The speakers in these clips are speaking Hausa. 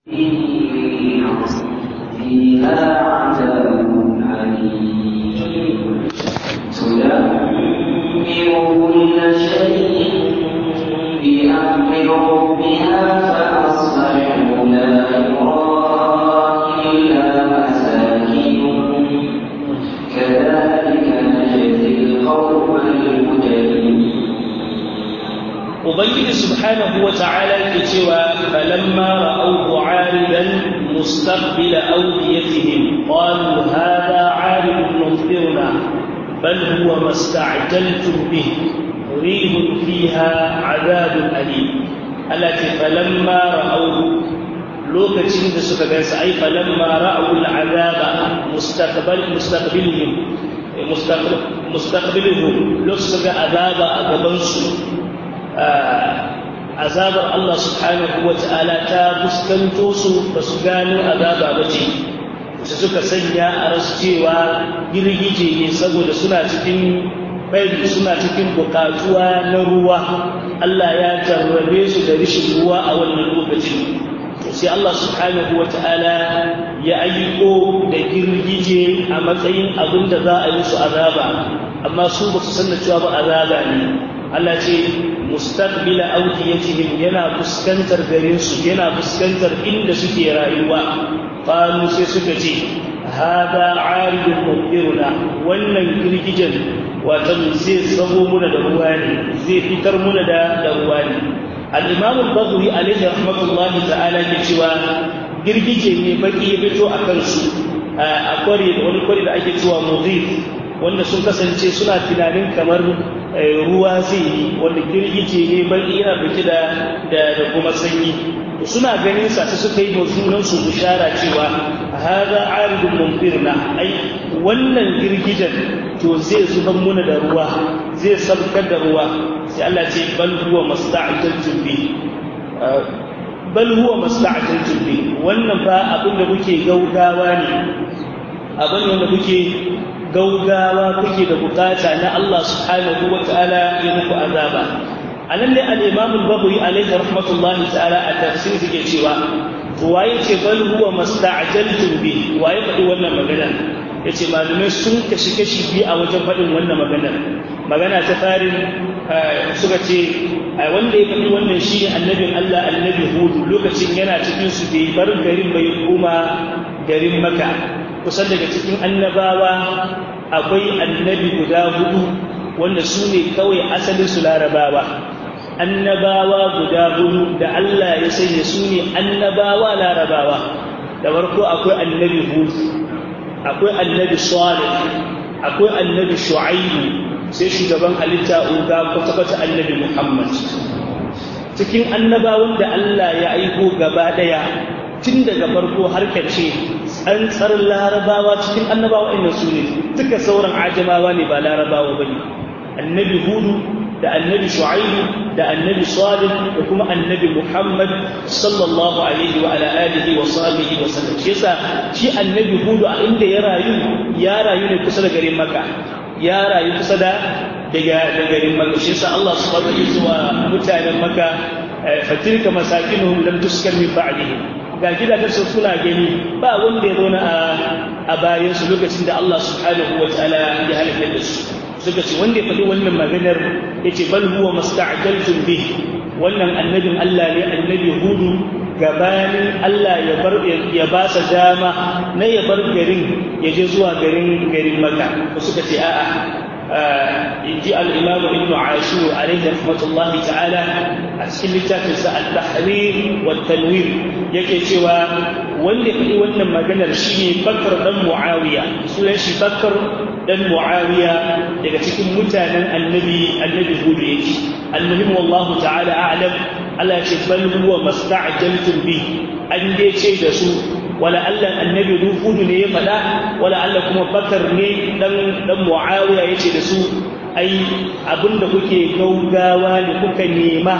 فيها عذاب أليم تدمر كل شيء بأمر ربها فأصبحوا لا يرى إلا مساكنهم كذلك نجزي القوم المجرمين. Ubangiji subhanahu wa ta'ala ke cewa falamma ra'awhu 'aridan mustaqbila awdiyatihim qalu hadha 'aridun mumtiruna bal huwa masta'jaltum bih rihun fiha 'adabun alim. Allati falamma ra'awhu lokacin da suka gansa ai falamma ra'aw al'azaba mustaqbilihim lokacin da azaba a gaban su azabar Allah subhanahu wa ta'ala ta fuskanto su ba su gano azaba ba ce su suka sanya a rasu cewa girgije ne saboda suna cikin bari suna cikin bukatuwa na ruwa Allah ya jarrabe su da rishin ruwa a wannan lokacin sai Allah subhanahu wa ta'ala ya aiko da girgije a matsayin abin da za a yi musu azaba amma su ba su san da cewa ba azaba ne Allah ce mustaqbila awdiyatihim yana fuskantar garin su yana fuskantar inda suke rayuwa qalu sai suka ce hada 'aridun mumtiruna wannan girgijen wato zai sabo muna da ruwa ne zai fitar muna da ruwa ne. al-imam al-Baghawi alayhi rahmatullahi ta'ala ke cewa girgije ne baki ya fito a kansu a wani kwari da ake cewa mudhif wanda sun kasance suna tunanin kamar ruwa zai yi wanda girgije ne baki yana dauke da kuma sanyi suna ganin sa sai suka yi mazunan su bishara cewa hada 'aridun mumtirna ai wannan girgijen to zai zuban muna da ruwa zai sabkar da ruwa sai Allah ce bal huwa masta'jaltum bi bal huwa masta'jaltum bi wannan fa abin da kuke gaugawa ne abin da kuke gaugawa kuke da bukata na Allah subhanahu wa ta'ala ya muku azaba. Anan ne al-Imam al-Baghawi alayhi rahmatullahi ta'ala a tafsir yake cewa to waye ce bal huwa masta'jaltum bi waye faɗi wannan magana yace malamai sun kashi biyu a wajen faɗin wannan magana ta farin suka ce wanda ya faɗi wannan shine annabin Allah annabi Hud lokacin yana cikin su bai bar garin bai kuma garin Makka kusan daga cikin annabawa akwai annabi guda 4 wanda su ne kawai asalin su larabawa annabawa guda 4 da Allah ya sanya su ne annabawa larabawa da farko akwai annabi Hud akwai annabi Salih akwai annabi Shu'aib sai shugaban halitta uga kwata annabi Muhammad cikin annabawan da Allah ya aiko gaba daya tun daga farko har ƙarshe tsantsar larabawa cikin annabawa inda su ne duka sauran ajamawa ne ba larabawa ba ne annabi hudu da annabi shu'aibu da annabi salih da kuma annabi muhammad sallallahu alaihi wa ala alihi wa sahbihi wa sallam shi yasa shi annabi hudu a inda ya rayu ne kusa da garin makka ya rayu kusa da garin makka shi yasa Allah subhanahu wa ta'ala mutanen makka fatilka masakinuhum lam tuskan min ba'dihim ga gidajensu suna gani ba wanda ya zauna a bayansu lokacin da Allah subhanahu wa ta'ala ya halaka da su suka ce wanda ya faɗi wannan maganar ya ce bal huwa masta'jaltum bih wannan annabin Allah ne annabi hudu gabanin Allah ya ba sa dama na ya bar garin ya je zuwa garin Makka suka ce a'a in ji al-Imam Ibn Ashur alayhi rahmatullahi ta'ala a cikin littafinsa al-Tahrir wa tanwir yake cewa wanda ya faɗi wannan maganar shine Bakr dan Muawiya sunan shi Bakr dan Muawiya daga cikin mutanen annabi Hud yake annabi wallahu ta'ala a'lam Allah ya ce bal huwa masta'jaltum bi an dai ce da su wala Allah annabi Hud ne ya faɗa wala Allah kuma Bakr ne dan Muawiya yace da su ai abinda kuke gaugawa ne kuka nema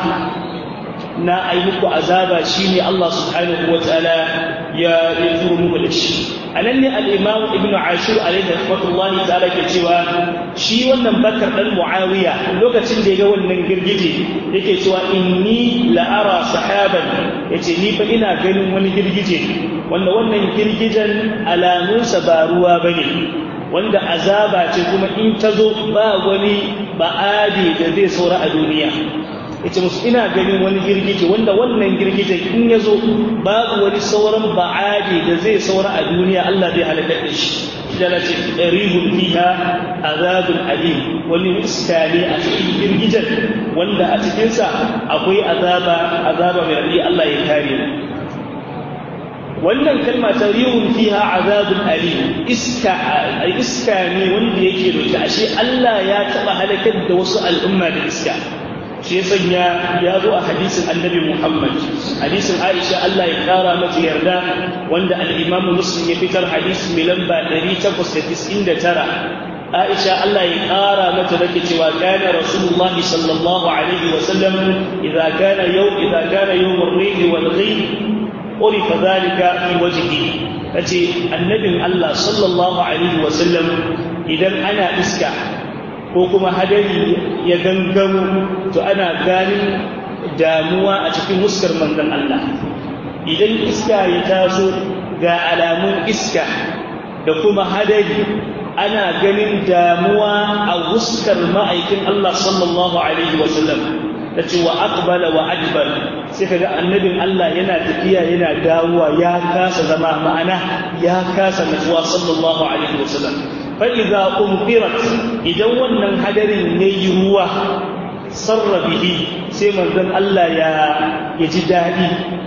na ai muku azaba shine Allah subhanahu wataala ya turo muku da shi anan ne al-imam ibnu ashur alayhi rahmatullahi ta'ala ke cewa shi wannan bakar dan muawiya lokacin da ya ga wannan girgije yake cewa inni la ara sahaban yace ni fa ina ganin wani girgije wanda wannan girgijen alamunsa ba ruwa bane wanda azaba ce kuma in ta zo ba wani ba'adi da zai saura a duniya yace musu ina ganin wani girgije wanda wannan girgijen in ya zo babu wani sauran ba'adi da zai saura a duniya Allah zai halaka da shi jalla ce rihun fiha azabun alim wani iska ne a cikin girgijen wanda a cikinsa akwai azaba mai raɗi Allah ya kare mu wannan kalma ta rihun fiha azabun alim iska ne wanda yake roki ashe Allah ya taba halakar da wasu al'umma da iska shi ya sanya ya zo a hadisin annabi Muhammad hadisin Aisha Allah ya kara mata yarda wanda al-Imam Muslim ya fitar hadisi mai lamba 899 Aisha Allah ya kara mata da cewa kana Rasulullahi sallallahu alaihi wa sallam idza kana yawm ar-rih wal ghayb urifa dhalika fi wajhihi kace annabin Allah sallallahu alaihi wa sallam idan ana iska ko kuma hadari ya gangamo to ana ganin damuwa a cikin muskar manzon Allah idan iska ya taso ga alamun iska da kuma hadari ana ganin damuwa a muskar ma'aikin Allah sallallahu alaihi wasallam tace wa aqbala wa adbar sai kaga annabin Allah yana tafiya yana dawowa ya kasa zama ma'ana ya kasa natsuwa sallallahu alaihi wasallam فإذا أمطرت إذا ونن حدر يروى صر به سيما ذن الله يجدادي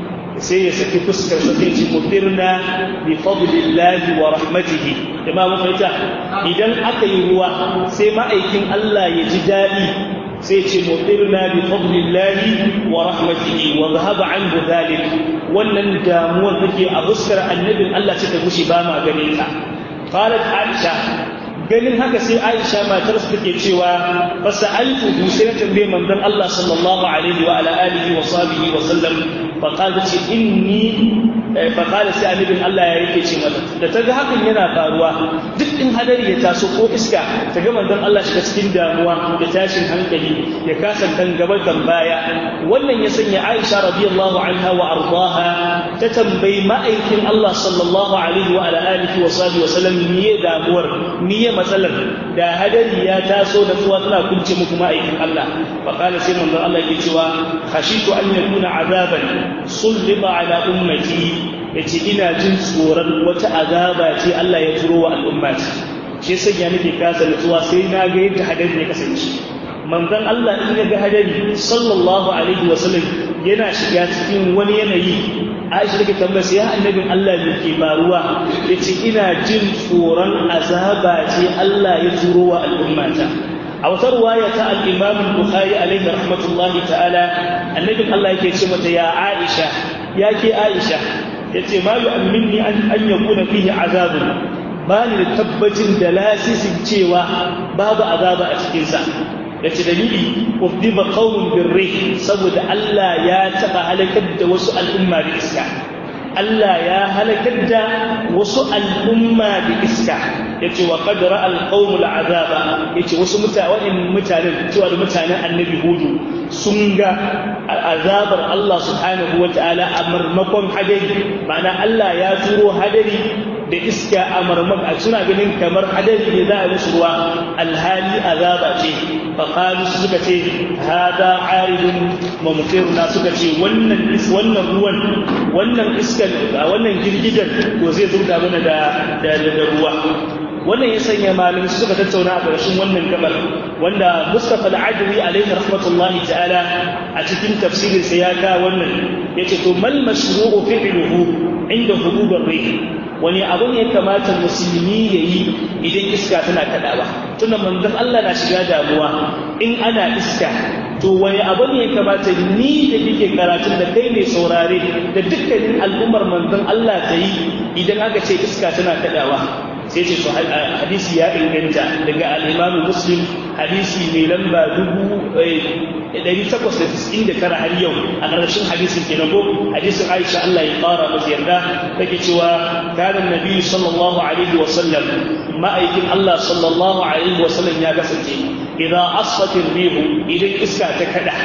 سيسكي فسكر ستيجي مطرنا بفضل الله ورحمته كما مفيتا إذا أكي روى سيما أيكين الله يجدادي سيجي مطرنا بفضل الله ورحمته وذهب عنه ذلك ونن داموا ذكي أبسكر النبي الله تتبوشي باما غنيتا قالت عائشة ganin haka sai Aisha matar su take cewa fasaltu sai na tambaye manzon Allah sallallahu alaihi wa ala alihi wa sahbihi wa sallam fa qala inni fa qala sai annabin Allah ya yake ce mata da taga hakan yana faruwa duk in hadari ya taso ko iska taga manzon Allah shiga cikin damuwa da tashin hankali ya kasa kan gaba kan baya wannan ya sanya Aisha radiyallahu anha wa ardaha ta tambayi ma'aikin Allah sallallahu alaihi wa ala alihi wa sahbihi wa sallam niye damuwar niye matsalar da hadari ya taso da tsuwa tana kunce muku ma'aikin Allah fa kana sai manzon Allah yake cewa khashitu an yakuna azaban sulliba ala ummati yace ina jin tsoron wata azaba ce Allah ya turo wa al'ummati shi sai ya nake kasa nutsuwa sai na ga yadda hadari ya kasance manzon Allah in ya ga hadari sallallahu alaihi wasallam yana shiga cikin wani yanayi Aisha take tambaya sai annabin Allah ne ke faruwa yace ina jin tsoron azaba ce Allah ya turo wa al'ummata a wata riwaya ta al-Imam al-Bukhari alaihi rahmatullahi ta'ala annabin Allah yake ce mata ya Aisha yake Aisha yace ma yu'minni an yakuna fihi azabun bani da tabbacin da lasisin cewa babu azaba a cikin sa yace dalili uddiba qaumun birrih saboda Allah ya taba halakar da wasu al'umma da iska Allah ya halakar da wasu al'umma da iska yace wa qad ra'a al-qaumul azaba yace wasu mutanen cewa da mutanen annabi hudu sun ga azabar Allah subhanahu wataala a marmakon hadari ma'ana Allah ya turo hadari da iska a marmak suna ganin kamar hadari ne za a musu ruwa alhali azaba ce faqalu suka ce hada aridun mumtirna suka ce wannan ruwan wannan iskan wannan girgijar ko zai zurda mana da ruwa wannan ya sanya malamai suka tattauna a ƙarshen wannan gabar wanda Mustafa al-Adwi alaihi rahmatullahi ta'ala a cikin tafsirin sa ya ga wannan yace to mal mashru'u fi'luhu inda hudubur rih wani abu ne kamata musulmi yayi idan iska tana kadawa tunan manzon Allah na shiga damuwa in ana iska to wani abu ne kamata ni da kike karatun da kai mai saurare da dukkanin al'ummar manzon Allah ta yi idan aka ce iska tana kadawa sai ce to hadisi ya inganta daga al-Imam Muslim hadisi mai lamba 1899 har yau a ƙarshen hadisin kenan ko hadisin Aisha Allah ya fara masa yarda take cewa kana annabi sallallahu alaihi wa sallam ma'aikin Allah sallallahu alaihi wa sallam ya kasance idan asfatir rihu idan iska ta kada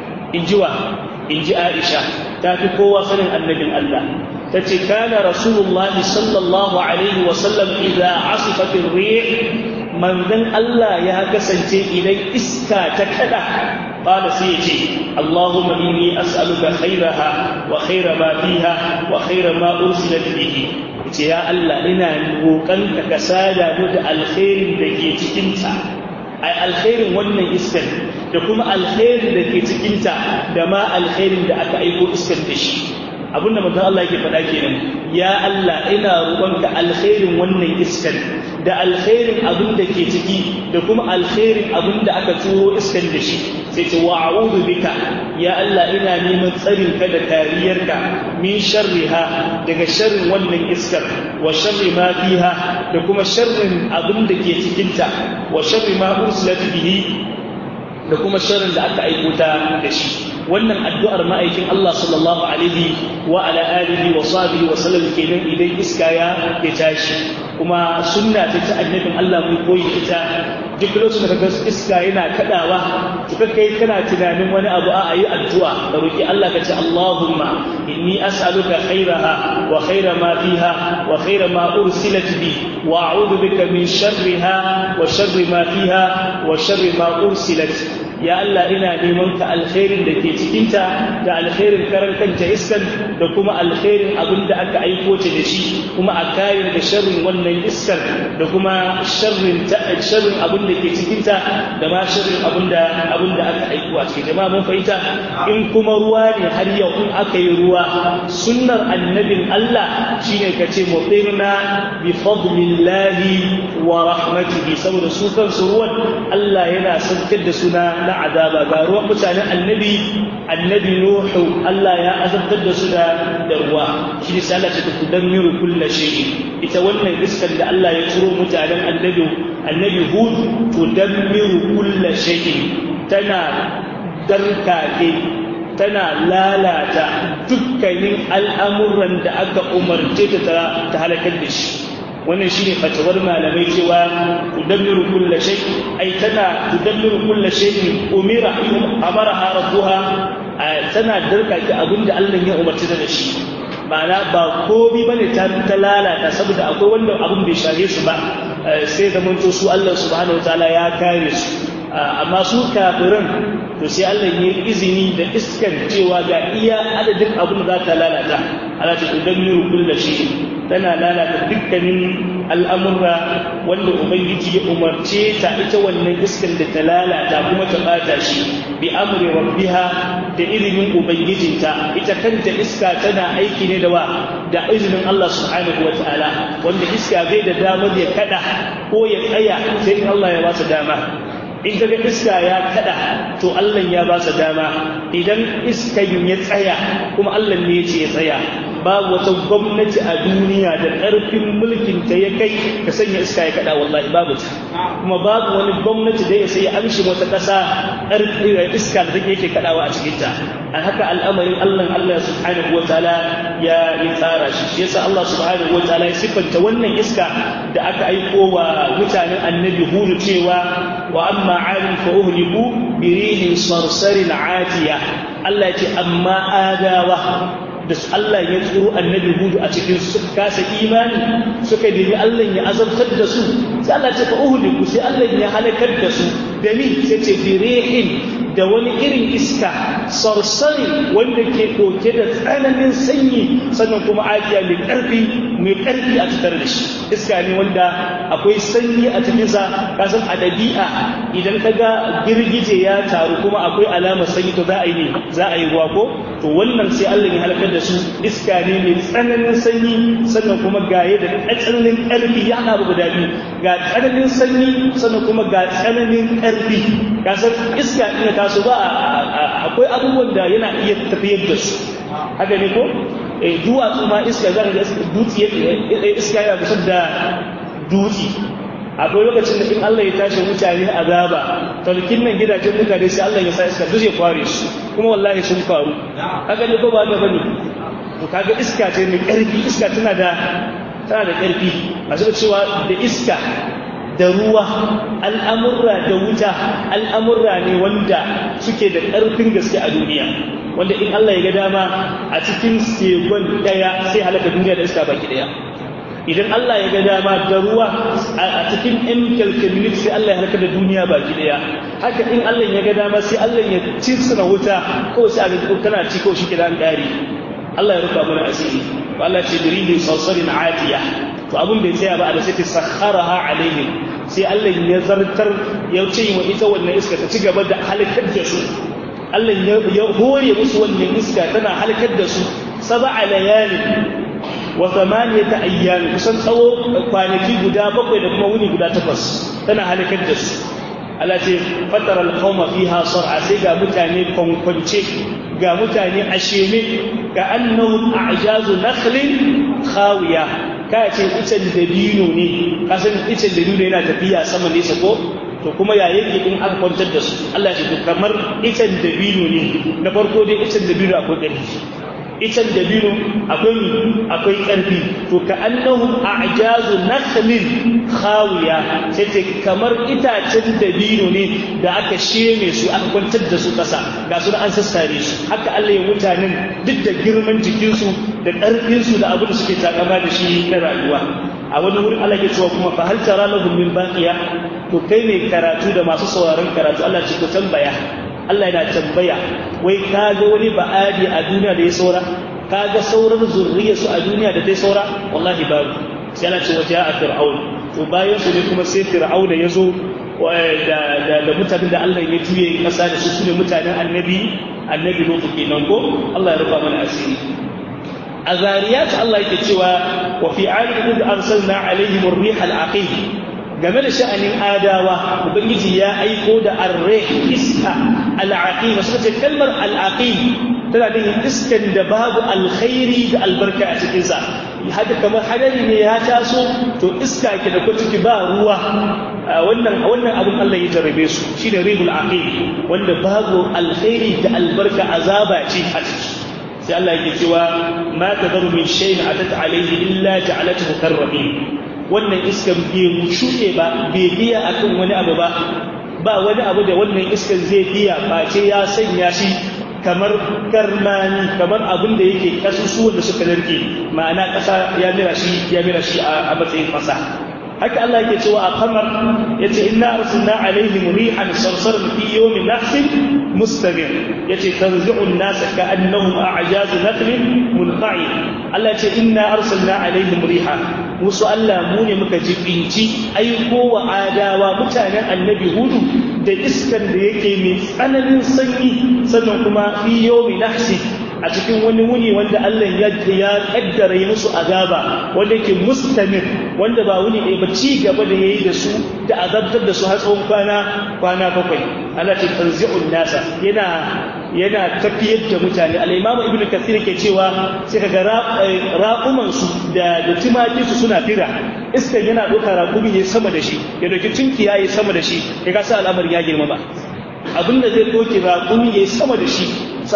inji Aisha ta fi kowa sanin annabin Allah tace kana rasulullahi sallallahu alaihi wa sallam idan asfatir rih manzon Allah ya kasance idan iska ta kada qala sai yace Allahumma inni as'aluka khairaha wa khaira ma fiha wa khaira ma ursilat bihi yace ya Allah ina roƙon ka sada mu da alkhairin da ke cikin ta ai alkhairin wannan iskar da kuma alkhairin da ke cikin ta da ma alkhairin da aka aiko iskar da shi abinda manzon Allah yake faɗa kenan ya Allah ina roƙonka alkhairin wannan iskar da alkhairin abin da ke ciki da kuma alkhairin abin da aka turo iskar da shi sai ce wa a'udhu bika ya Allah ina neman tsarin ka da kariyarka min sharriha daga sharrin wannan iskar wa sharri ma fiha da kuma sharrin abin da ke cikin ta wa sharri ma ursilat bihi da kuma sharrin da aka aiko ta da shi wannan addu'ar ma'aikin Allah sallallahu alaihi wa ala alihi wa sahbihi wa sallam kenan idan iska ya tashi kuma sunna ta annabin Allah mun koyi ita duk lokacin da kaga iska yana kadawa kika kai kana tunanin wani abu a yi addu'a da roki Allah ka ce Allahumma inni as'aluka khairaha wa khaira ma fiha wa khaira ma ursilat bi wa a'udhu bika min sharriha wa sharri ma fiha wa sharri ma ursilat ya Allah ina neman ka alkhairin da ke cikinta da alkhairin karan kanta iskan da kuma alkhairin abin da aka aiko ta da shi kuma a kayan da sharrin wannan iskar da kuma sharrin abin da ke cikinta da ma sharrin abin da aka aiko a cikin jama'a mun fahimta in kuma ruwa ne har yau in aka yi ruwa sunnar annabin Allah shine ka ce mutirna bi fadlillahi wa rahmatihi saboda su kansu ruwan Allah yana saukar da suna na azaba ga ruwan mutanen annabi Nuhu Allah ya azabtar da su da ruwa shi ne sai Allah ta tudammiru kullu shay'in ita wannan iskar da Allah ya turo mutanen annabi Hud tudammiru kullu shay'in tana darkake tana lalata dukkanin al'amuran da aka umarce ta halakar da shi wannan shine fatawar malamai cewa tudammiru kullu shay ai tana tudammiru kullu shay amaraha rabbuha tana darkake abinda Allah ya umarci da shi ma'ana ba komai bane ta lalata saboda akwai wanda abin bai share su ba sai zamanto su Allah subhanahu wataala ya kare su amma su kafirin to sai Allah ya izini da iskan cewa ga iya adadin abin da za ta lalata Allah ta tudammiru kullu shay tana lalata dukkanin al'amura wanda Ubangiji ya umarce ta ita wannan iskan da ta lalata kuma ta bata shi bi amri rabbiha da ilimin Ubangijinta ita kanta iska tana aiki ne da izinin Allah subhanahu wa ta'ala wanda iska bai da damar ya kada ko ya tsaya sai in Allah ya ba su dama in kaga iska ya kada to Allah ya ba su dama idan iskan ya tsaya kuma Allah ne ya ce ya tsaya babu wata gwamnati a duniya da ƙarfin mulkin ta ya kai ka sanya iska ya kada wallahi babu ta kuma babu wani gwamnati da ya sai amshi wata ƙasa ƙarfin iska da take yake kadawa a cikin ta a haka al'amarin Allah subhanahu wataala ya tsara shi yasa Allah subhanahu wataala ya sifanta wannan iska da aka aiko wa mutanen annabi Hud cewa wa amma 'adun fa uhliku bi rihin sarsarin 'atiya Allah ya ce amma adawa da Allah ya tsoro annabi Hudu a cikin su kasa imani suka nemi Allah ya azabtar da su sai Allah ya fa uhliku sai Allah ya halakar da su da ni sai ce birihin da wani irin iska sarsari wanda ke ɗauke da tsananin sanyi sannan kuma ajiya mai ƙarfi a cikin da shi iska ne wanda akwai sanyi a cikinsa kasan a ɗabi'a idan ka ga girgije ya taru kuma akwai alamar sanyi to za a yi ruwa ko to wannan sai Allah ya halakar da su iska ne mai tsananin sanyi sannan kuma gaye da tsananin ƙarfi ya haɗa guda biyu ga tsananin sanyi sannan kuma ga tsananin ƙarfi kasan iska ina taso ba akwai abubuwan da yana iya tafiyar da su haka ne ko duwatsu ma iska za ka ga dutse iska yana kusa dutse akwai lokacin da in Allah ya tashi mutane azaba talkin nan gidajen mutane sai Allah ya sa iska duk ya kware su kuma wallahi sun faru kaga ne ko ba da bane to kaga iska ce mai karfi iska tana da karfi masu cewa da iska da ruwa al'amurra da wuta al'amurra ne wanda suke da ƙarfin gaske a duniya wanda in Allah ya ga dama a cikin segon daya sai halaka duniya da iska baki daya idan Allah ya ga dama da ruwa a cikin ɗan kalkalminit sai Allah ya halaka da duniya baki daya haka in Allah ya ga dama sai Allah ya ci suna wuta ko sai a ga kana ci ko shi kidan ƙari Allah ya rufa mana asiri Allah ce biridin salsalin atiya to abun bai tsaya ba a da sai sakharaha alaihim sai Allah ya zartar ya ce wa ita wannan iska ta ci gaba da halakar da su Allah ya hore musu wannan iska tana halakar da su 7 layali wa 8 ayyam kusan tsawo kwanaki guda 7 da kuma wuni guda 8 tana halakar da su Allah ce fatara alqauma fiha sar'a sai ga mutane kwankwance ga mutane asheme ga annahum a'jazu nakhlin khawiya ka ce icen dabino ne kasan icen dabino yana tafiya sama nesa ko to kuma ya yake in aka kwantar da su Allah ya ce kamar icen dabino ne na farko dai icen dabino akwai ƙarfi icen dabino akwai ƙarfi to ka annahum a'jazu nakhlin khawiya sai ce kamar itacen dabino ne da aka sheme su aka kwantar da su ƙasa ga su an sassare su haka Allah ya mutanen duk da girman jikinsu da ƙarfinsu da abin da suke takama da shi na rayuwa a wani wurin Allah ke cewa kuma fa hal tara lahum min baqiya to kai ne karatu da masu sauraron karatu Allah ce ku tambaya Allah yana tambaya wai ka ga wani ba'adi a duniya da ya saura ka ga sauran zurriyarsu a duniya da ta saura wallahi babu sai Allah ce waje a fir'aun to bayan su ne kuma sai fir'aun ya zo da mutanen da Allah ya juye kasa da su ne mutanen annabi Nuhu kenan ko Allah ya rufa mana asiri a zariyat Allah yake cewa wa fi aadin arsalna alaihim ar-rih al-aqim game da sha'anin adawa ubangiji ya aiko da ar-rih iska al-aqim suka ce kalmar al-aqim tana da iskan da babu alkhairi da albarka a cikin sa haka kamar hadari ne ya taso to iska ke da kwatuki ba ruwa wannan abun Allah ya jarabe su shine rihul aqim wanda babu alkhairi da albarka azaba ce a ciki sai Allah yake cewa ma tadaru min shay'in atat alayhi illa ja'alathu karrahim wannan iskan bai mushuke ba bai biya akan wani abu ba wani abu da wannan iskan zai biya face ya sanya shi kamar karmani kamar abin da yake kasusuwan da suka narke ma'ana kasa ya mira shi a matsayin kasa haka Allah yake cewa a kamar yace inna arsalna alaihim rihan sarsaran fi yawmin nahsin mustamir yace tarji'u an-nas ka'annahum a'jazu nakhlin munqa'id Allah yace inna arsalna alaihim rihan musu Allah mu ne muka jibinci aiko wa adawa mutanen annabi hudu da iskan da yake mai tsananin sanyi sannan kuma fi yawmin nahsin a cikin wani wuni wanda Allah ya kaddara yi musu azaba wanda yake mustamir wanda ba wuni ɗaya ba ci gaba da yayi da su da azabtar da su har tsawon kwana 7 Allah ce tanzi'un nasa yana tafiyar da mutane al-Imam Ibn Kathir ke cewa sai kaga raƙuman su da timaki su suna fira iskan yana ɗauka raƙumi ne sama da shi ya dauki tunkiya yayi sama da shi ya ga sa al'amari ya girma ba abinda zai ɗauki raƙumi yayi sama da shi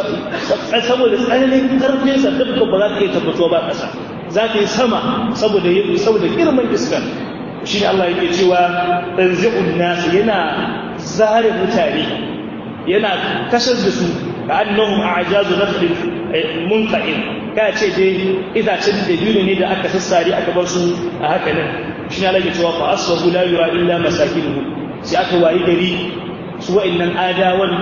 saboda tsananin ƙarfinsa duk ba za ta iya tabbatuwa ba ƙasa za ta yi sama saboda girman iskar shi ne Allah yake cewa tanzi'un nasu yana zare mutane yana kashar da su ka annahum a'jazu nakhlin munqa'in ka ce dai itacen da biyu ne da aka sassare aka bar su a haka nan shi ne Allah yake cewa fa asbahu la yura illa masakinuhum sai aka wayi gari su wa'annan adawan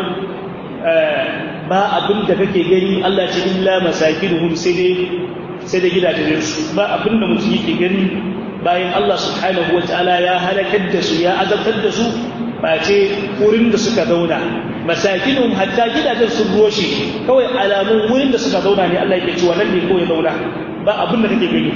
ba abin da kake gani Allah ce illa masakinuhum sai da gidajen su ba abin da mutum yake gani bayan Allah subhanahu wataala ya halakar da su ya azabtar da su ba ce wurin da suka zauna masakinuhum hatta gidajen sun roshe kawai alamun wurin da suka zauna ne Allah yake cewa nan ne ko ya zauna ba abin da kake gani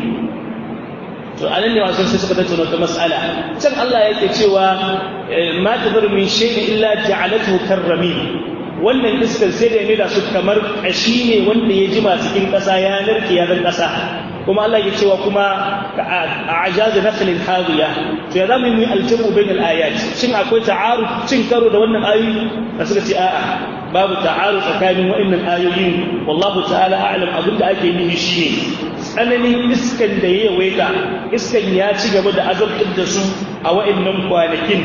to anan ne wasu sai suka tattauna ta mas'ala can Allah yake cewa ma tadar min shay'in illa ja'alathu karramin wannan iskar sai da ya da su kamar ƙashi ne wanda ya jima cikin ƙasa ya narke ya zan ƙasa kuma Allah ya cewa kuma a ajaz nakhlin hadiya to ya zamu yi aljamu bainal ayat shin akwai ta'aruf cin karo da wannan ayoyi da suka ce a'a babu ta'aruf tsakanin wa'annan ayoyin wallahu ta'ala a'lam abinda ake nufi shine tsananin iskan da ya yawaita iskan ya ci gaba da azabtar da su a wa'annan kwanakin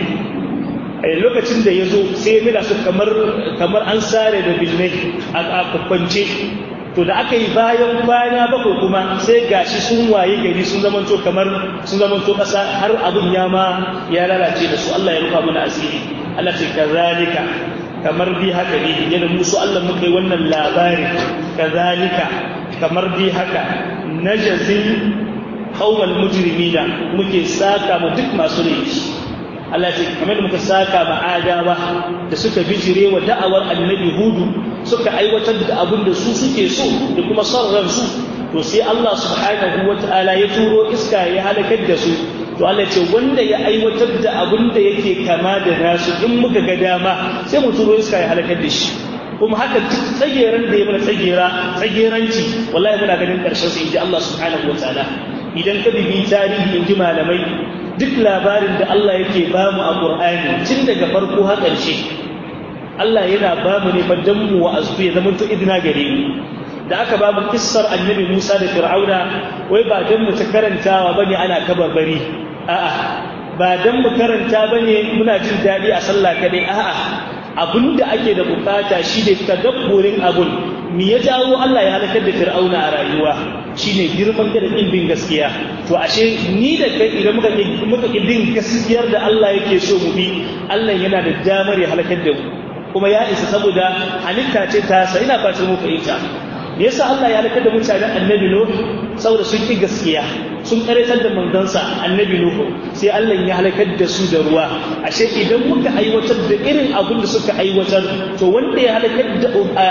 a lokacin da ya zo sai ya mila su kamar an sare da binnai a kwakwance to da aka yi bayan kwana bakwai kuma sai gashi sun waye gari sun zamanto ƙasa har abin ya lalace da su Allah ya rufa mana asiri Allah ce kazalika kamar bi haka ne yana musu Allah muka yi wannan labari kazalika kamar bi haka najazin qawmal mujrimina muke saka mu duk masu laifi Allah ce kamar muka saka ma adawa da suka bijire wa da'awar annabi hudu suka aiwatar da abin da su suke so da kuma son ransu to sai Allah subhanahu wata'ala ya turo iska ya halakar da su to Allah ce wanda ya aiwatar da abin da yake kama da nasu in muka ga dama sai mu turo iska ya halakar da shi kuma haka duk tsageran da ya mana tsageranci wallahi muna ganin karshen sai inji Allah subhanahu wata'ala idan ka bibi tarihi inji malamai duk labarin da Allah yake bamu a Qur'ani tun daga farko har ƙarshe Allah yana bamu ne dan mu wa'azu ya zama to idina gare mu da aka bamu kissar annabi Musa da Fir'auna wai ba dan mu ta karantawa bane ana kabarbari a'a ba dan mu karanta bane muna jin dadi a sallah kadai a'a abinda ake da bukata shi ne tadabburin abun me ya jawo Allah ya halakar da Fir'auna a rayuwa shine girman da bin gaskiya to ashe ni da kai idan muka bin gaskiyar da Allah yake so mu bi Allah yana da damar ya halakar da mu kuma ya isa saboda halitta ce ta sa ina fatan mu fahimta me yasa Allah ya halakar da mutanen annabi Nuh saboda sun ki gaskiya sun karetar da manzansa annabi Nuh sai Allah ya halakar da su da ruwa ashe idan muka aiwatar da irin abin da suka aiwatar to wanda ya halakar da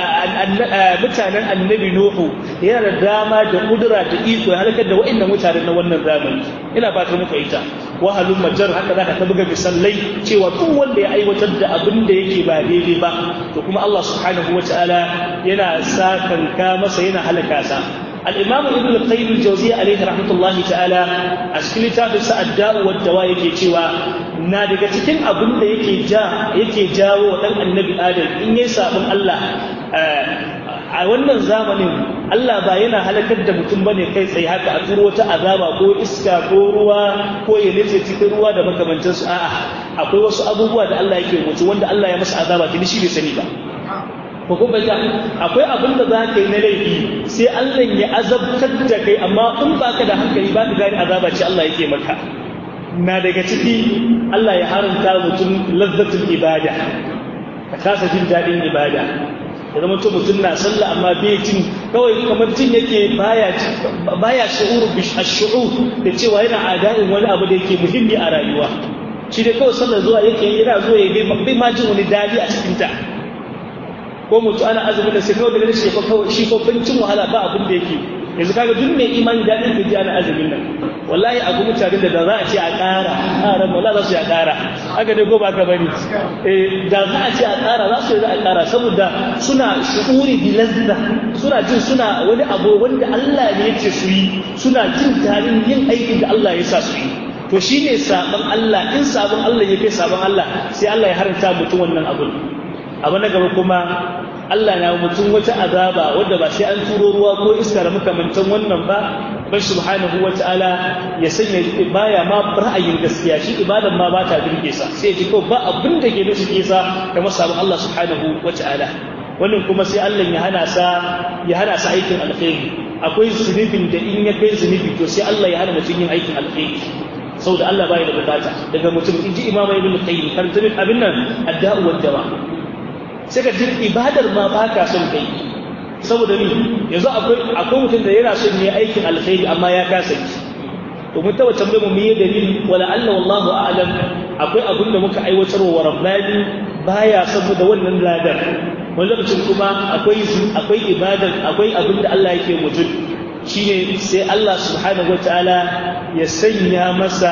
mutanen annabi Nuh yana da dama da kudura da iko ya halakar da wa'annan mutanen na wannan zamani ina fatan mu fahimta wahalun majar haka zaka ta buga misalai cewa duk wanda ya aiwatar da abin da yake ba daidai ba to kuma Allah subhanahu wataala yana sakanka masa yana halaka sa al-imam ibn al-qayyim al-jawziyya alayhi rahmatullahi ta'ala a cikin littafin sa ad-da'u wad-dawa yake cewa na daga cikin abin da yake jawo dan annabi adam in yayi sabon Allah a wannan zamanin Allah ba yana halakar da mutum bane kai tsaye haka a turo ta azaba ko iska ko ruwa ko ya nace cikin ruwa da makamantansu a'a akwai wasu abubuwa da Allah yake mutu wanda Allah ya masa azaba tuni shi bai sani ba ko kuma akwai abin da za ka yi na laifi sai Allah ya azabtar da kai amma in baka da hankali ba ka gane azaba ce Allah yake maka na daga ciki Allah ya haramta mutum lazzatul ibada ka kasa jin daɗin ibada ya zama to mutum na sallah amma bai jin kawai kamar jin yake baya shu'uru bi ash-shu'ur da cewa yana ada'in wani abu da yake muhimmi a rayuwa shi dai kawai sallar zuwa yake yana zuwa ya bai ma jin wani dadi a cikin ta ko mutu ana azumin da sai kawai daga shi ko bincin wahala ba abin da yake yanzu kaga duk mai imani dadin da ji ana azumin nan wallahi abu mutane da za a ce a ƙara wallahi za su yi a ƙara haka dai ko ba ka bari da za a ce a ƙara za su yi a ƙara saboda suna shu'uri bi lazza suna jin suna wani abu wanda Allah ne ya ce su yi suna jin daɗin yin aikin da Allah ya sa su yi to shine sabon Allah in sabon Allah ya kai sabon Allah sai Allah ya haranta mutum wannan abun abu na gaba kuma Allah na mutum wata azaba wadda ba sai an turo ruwa ko iska da makamantan wannan ba bai subhanahu wata'ala ya sanya baya ma ra'ayin gaskiya shi ibadan ma ba ta birge sa sai ji ko ba abin da ke nufi kisa kamar sabon Allah subhanahu wata'ala wannan kuma sai Allah ya hana sa aikin alkhairi akwai zunubin da in ya kai zunubi to sai Allah ya hana mutum yin aikin alkhairi saboda Allah bai da bukata daga mutum inji Imam Ibn Qayyim kan tabin abin nan adda'u wad dawa sai ka jin ibadar ma ba ka son kai saboda ni yanzu akwai mutum da yana son ne aikin alkhairi amma ya kasa yi to mun tawa tambaye mu meye dalili wala alla wallahu a'lam akwai abin da muka aiwatar wa rabbani baya son da wannan ladar wani lokacin kuma akwai ibadar akwai abin da Allah yake mutum shine sai Allah subhanahu wataala ya sanya masa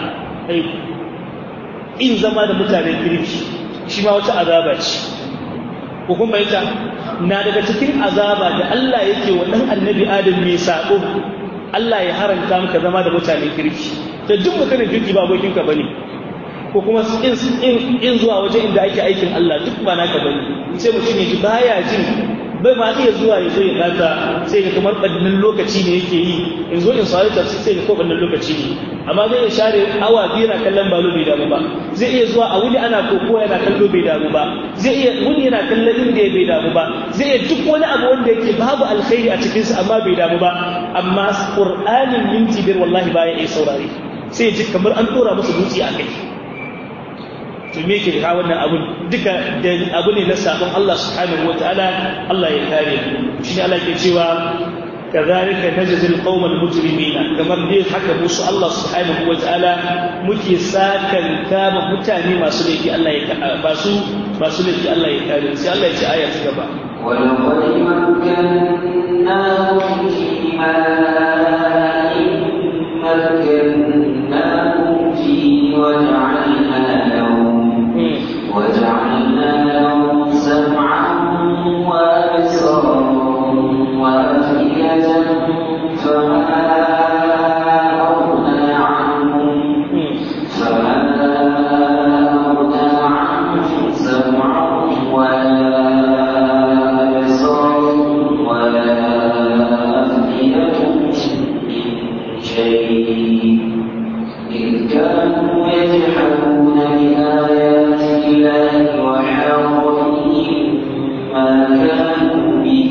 in zama da mutanen kirki shi ma wata azaba ce ko kuma ita na daga cikin azaba da Allah yake wa dan annabi Adam mai sako Allah ya haranta maka zama da mutanen kirki da duk mutanen kirki ba abokinka bane ko kuma in zuwa waje inda ake aikin Allah duk ba naka bane sai mutum ya ji baya jin bai ma iya zuwa ya zo ya kata sai ga kamar ɓannin lokaci ne yake yi in zo in sauri tafsir sai ga ko ɓannin lokaci ne amma zai iya share awa biyu yana kallon balo bai damu ba zai iya zuwa a wuni ana kokowa yana kallo bai damu ba zai iya wuni yana kallon inda ya bai damu ba zai iya duk wani abu wanda yake babu alkhairi a cikinsa amma bai damu ba amma qur'anin minti biyar wallahi baya iya saurare sai ya ji kamar an tura masa dutse a kai to me yake kawo wannan abun duka da abu ne na sabon Allah subhanahu wataala Allah ya kare shi ne Allah ke cewa kadhalika najzil qaumal mujrimina kamar dai haka musu Allah subhanahu wataala muke sakan kama mutane masu laifi Allah ya masu laifi Allah ya kare sai Allah ya ce aya ta gaba ولقد مكناهم فيما مكناهم فيه وجعلنا لهم سمعا وأبصارا وأفئدة فما أغنى عنهم سمعهم ولا أبصارهم ولا أفئدتهم من شيء إذ كانوا يجحدون بآيات الله وحاق بهم ما كانوا به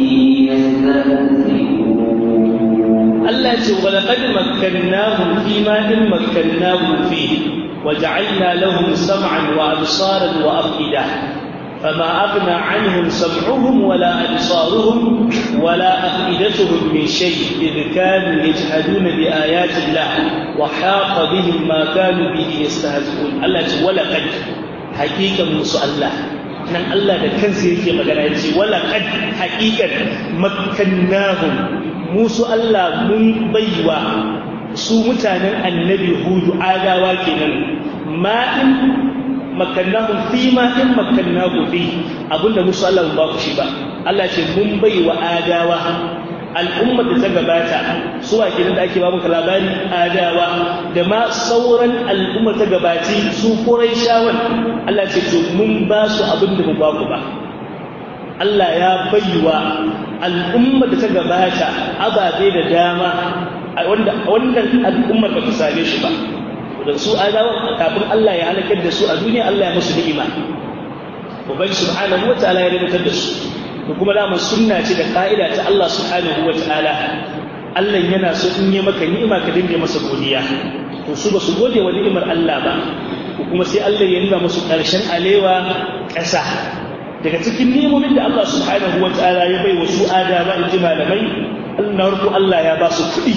يستهزئون. التي ولقد مكناهم فيما إن مكناهم فيه وجعلنا لهم سمعا وأبصارا وأفئدة فما أغنى عنهم سمعهم ولا أبصارهم ولا أفئدتهم من شيء إذ كانوا يجحدون بآيات الله وحاق بهم ما كانوا به يستهزئون. التي ولقد حقيقة موسى الله nan Allah da kansa yake magana yace wala qad haqiqan makkannahum musu Allah mun baiwa su mutanen annabi hudu adawa kenan ma in makkannahum fi ma in makkannahu fi abinda musu Allah ba ku shi ba Allah ce mun baiwa adawa al'ummar da ta gabata su a gidan da ake ba muka labari adawa da ma sauran al'ummar ta gabaci su Qurayshawan Allah ce to mun ba su abin da ba ku ba Allah ya baiwa al'ummar da ta gabata ababe da dama wanda wannan al'ummar ba ta same shi ba da su adawa kafin Allah ya halakar da su a duniya Allah ya musu ni'ima ubangi subhanahu wataala ya rubutar da su da kuma daman sunna ce da ka'ida ta Allah subhanahu wataala Allah yana so in yi maka ni'ima ka dinga masa godiya to su ba su gode wa ni'imar Allah ba kuma sai Allah ya nuna musu ƙarshen alewa ƙasa daga cikin ni'imomin da Allah subhanahu wataala ya bai wa su adama in ji malamai Allah ya ba su kuɗi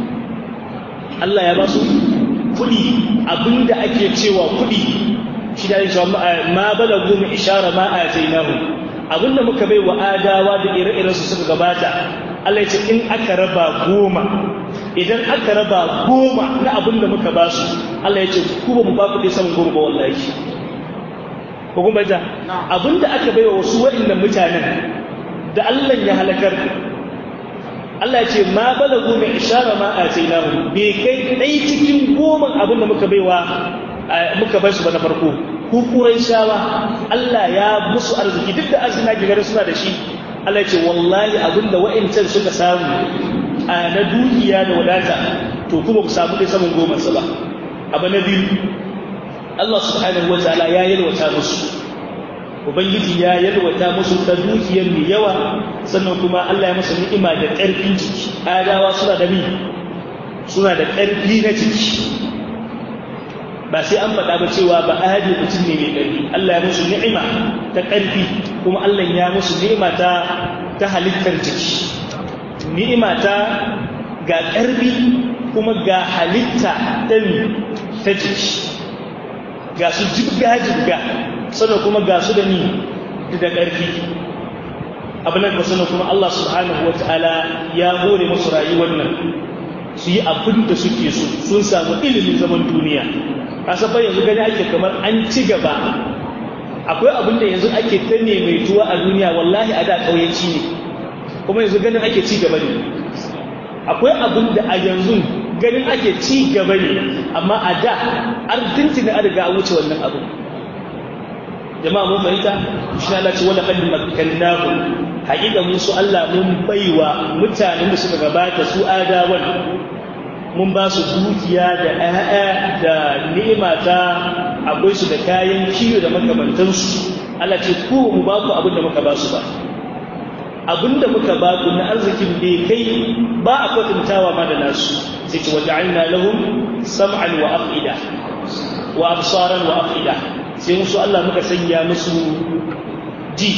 Allah ya ba su kuɗi abinda ake cewa kuɗi shi da yin ma balagu min ishara ma atainahu abinda muka bai wa adawa da ire-iren su suka gabata Allah ya ce in aka raba 10 idan aka raba 10 na abinda muka ba su Allah ya ce ku ba mu ba ku dai saman gurba wallahi ko kuma da abinda aka bai wa wasu wa'annan mutanen da Allah ya halakar Allah ya ce ma balagu min ishara ma atainahu bai kai dai cikin 10 abinda muka baiwa muka bar su ba na farko ku Qurayshawa Allah ya musu arziki duk da arziki na gare suna da shi Allah ya ce wallahi abinda wa'ancan suka samu na dukiya da wadata to kuma ku samu dai saman goma sa ba abu na biyu Allah subhanahu wataala ya yalwata musu ubangiji ya yalwata musu ta dukiyar mai yawa sannan kuma Allah ya musu ni'ima da ƙarfin jiki adawa suna da ƙarfi na jiki ba sai an faɗa ba cewa ba ahadi mutum ne mai ƙarfi Allah ya musu ni'ima ta ƙarfi kuma Allah ya musu ni'ima ta halittar jiki ni'ima ta ga ƙarfi kuma ga halitta ta jiki ga su jibga sannan kuma ga su da ni da ƙarfi abin da sannan kuma Allah subhanahu wataala ya hore musu rayuwar nan su yi abin da suke so sun samu ilimin zaman duniya kasafai yanzu gani ake kamar an ci gaba akwai abin da yanzu ake ta maimaituwa a duniya wallahi a da ƙauyenci ne kuma yanzu ganin ake ci gaba ne akwai abin da a yanzu ganin ake ci gaba ne amma a da ardinti da an riga a wuce wannan abu. Jama'a mun fahimta shi Allah ce wala qad makkannahu haƙiƙa musu Allah mun baiwa mutanen da suka gabata su adawan mun ba su dukiya da ƴaƴa da ni'ima ta akwai su da kayan kiyo da makamantansu. Allah ce ku mu ba ku abin da muka ba su ba, abin da muka ba ku na arzikin bai kai ba a kwatantawa ma da nasu. Sai ce waja'alna lahum sam'an wa af'ida wa absaran wa af'ida, sai musu Allah muka sanya musu ji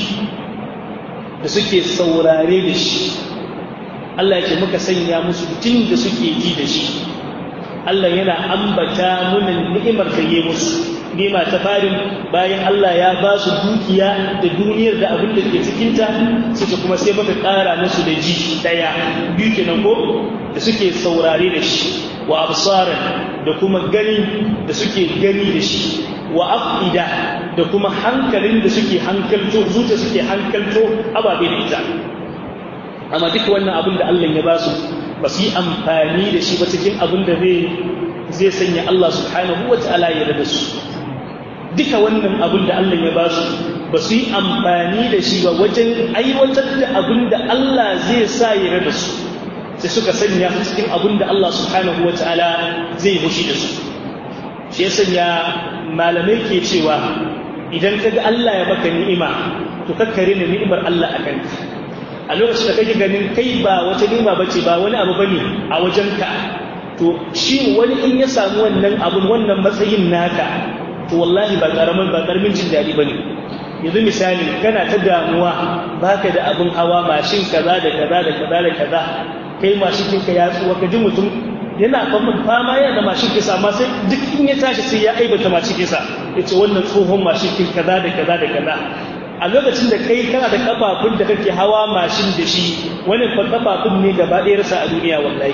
da suke saurare da shi. Allah ya ce muka sanya musu jin da suke ji da shi. Allah yana ambata munin ni'imar da ya musu. Ni'ima ta farin bayan Allah ya ba su dukiya da duniyar da abin da ke cikinta, suka kuma sai muka ƙara musu da ji daya biyu kenan ko da suke saurare da shi, wa absaran da kuma gani da suke gani da shi, wa afida da kuma hankalin da suke hankalto, zuciya suke hankalto ababe da ita. Amma duk wannan abin da Allah ya ba su ba su yi amfani da shi ba cikin abin da zai sanya Allah subhanahu wa ta'ala ya yarda da su. Duka wannan abin da Allah ya ba su ba su yi amfani da shi ba wajen aiwatar da abin da Allah zai sa ya yarda da su, sai suka sanya cikin abin da Allah subhanahu wa ta'ala zai fushi da su. Shi ya sanya malamai ke cewa idan ka ga Allah ya baka ni'ima to kakkare ne ni'imar Allah a kanka. A lokacin da kake ganin kai ba wata ni'ima bace ba wani abu bane a wajenka, to shi wani in ya samu wannan abun wannan matsayin naka to wallahi ba karamin jin daɗi bane. Yanzu misali kana ta damuwa baka da abun hawa, mashin kaza da kaza da kaza da kaza, kai mashin kinka ya tsuwa, ka ji mutum yana fama yana da mashin kisa, amma sai duk in ya tashi sai ya aibata mashin kisa, ya ce wannan tsohon mashin kin kaza da kaza da kaza. A lokacin da kai kana da kafafun da kake hawa mashin da shi, wani kafafun ne gaba ɗaya rasa a duniya wallahi.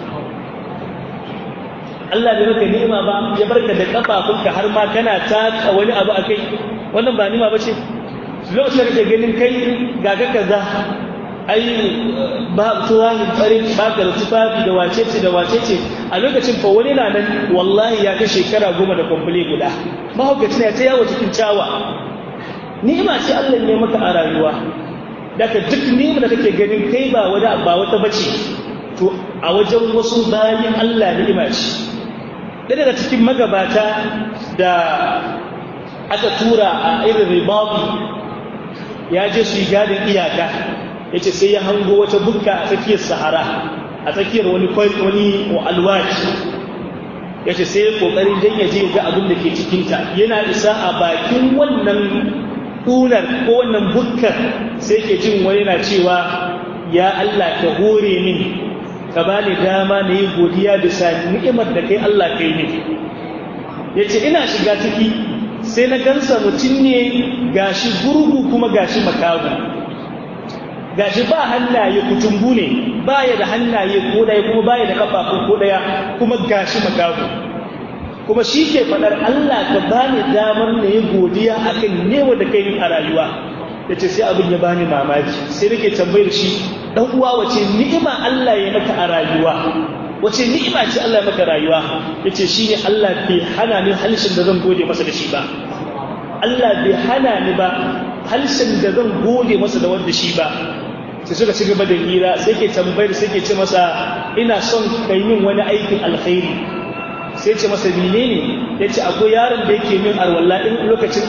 Allah bai maka ni'ima ba ya barka da kafafunka har ma kana taka wani abu akai, wannan ba ni'ima bace? Lokacin da kake ganin kai ga kaza ai ba tuwahin farin baka da tufafi da wacece da wacece, a lokacin fa wani na nan wallahi ya kai shekara 10 da kwamfule guda, mahaukaci ne ta yawo cikin cawa. Ni'ima ce Allah ne maka a rayuwa. Daga duk ni'ima da kake ganin kai ba wata bace, to a wajen wasu bayin Allah ni'ima ce. Daga cikin magabata da aka tura a irin ribabi ya je su yi gadin iyaka, yace sai ya hango wata bukka a tsakiyar sahara, a tsakiyar wani alwaji, yace sai ya kokarin dan ya je ga abin da ke cikinta. Yana isa a bakin wannan tunar ko wannan bukkar sai ke jin wani na cewa ya Allah ka hore min, ka bani dama na yi godiya bisa ni'imar da kai Allah kai min. Yace ina shiga ciki sai na gansa mutum ne gashi gurgu kuma gashi makabu, gashi ba hannaye kutumbu ne, baya da hannaye ko daya kuma baya da kafafu ko daya, kuma gashi makabu. Kuma shi ke faɗar Allah ka bani damar na yi godiya akan newa da kai a rayuwa. Yace sai abin ya bani mamaki, sai nake tambayar shi, dan uwa wace ni'ima Allah ya maka a rayuwa, wace ni'ima ce Allah ya maka rayuwa? Yace shine Allah bai hana ni halshen da zan gode masa da shi ba. Allah bai hana ni ba halshen da zan gode masa da wanda shi ba. Sai suka ci gaba da hira, sai ke tambayar, sai ke ce masa ina son kai min wani aikin alkhairi. Sai ce masa menene? Yace akwai yaron da yake min arwalla in lokacin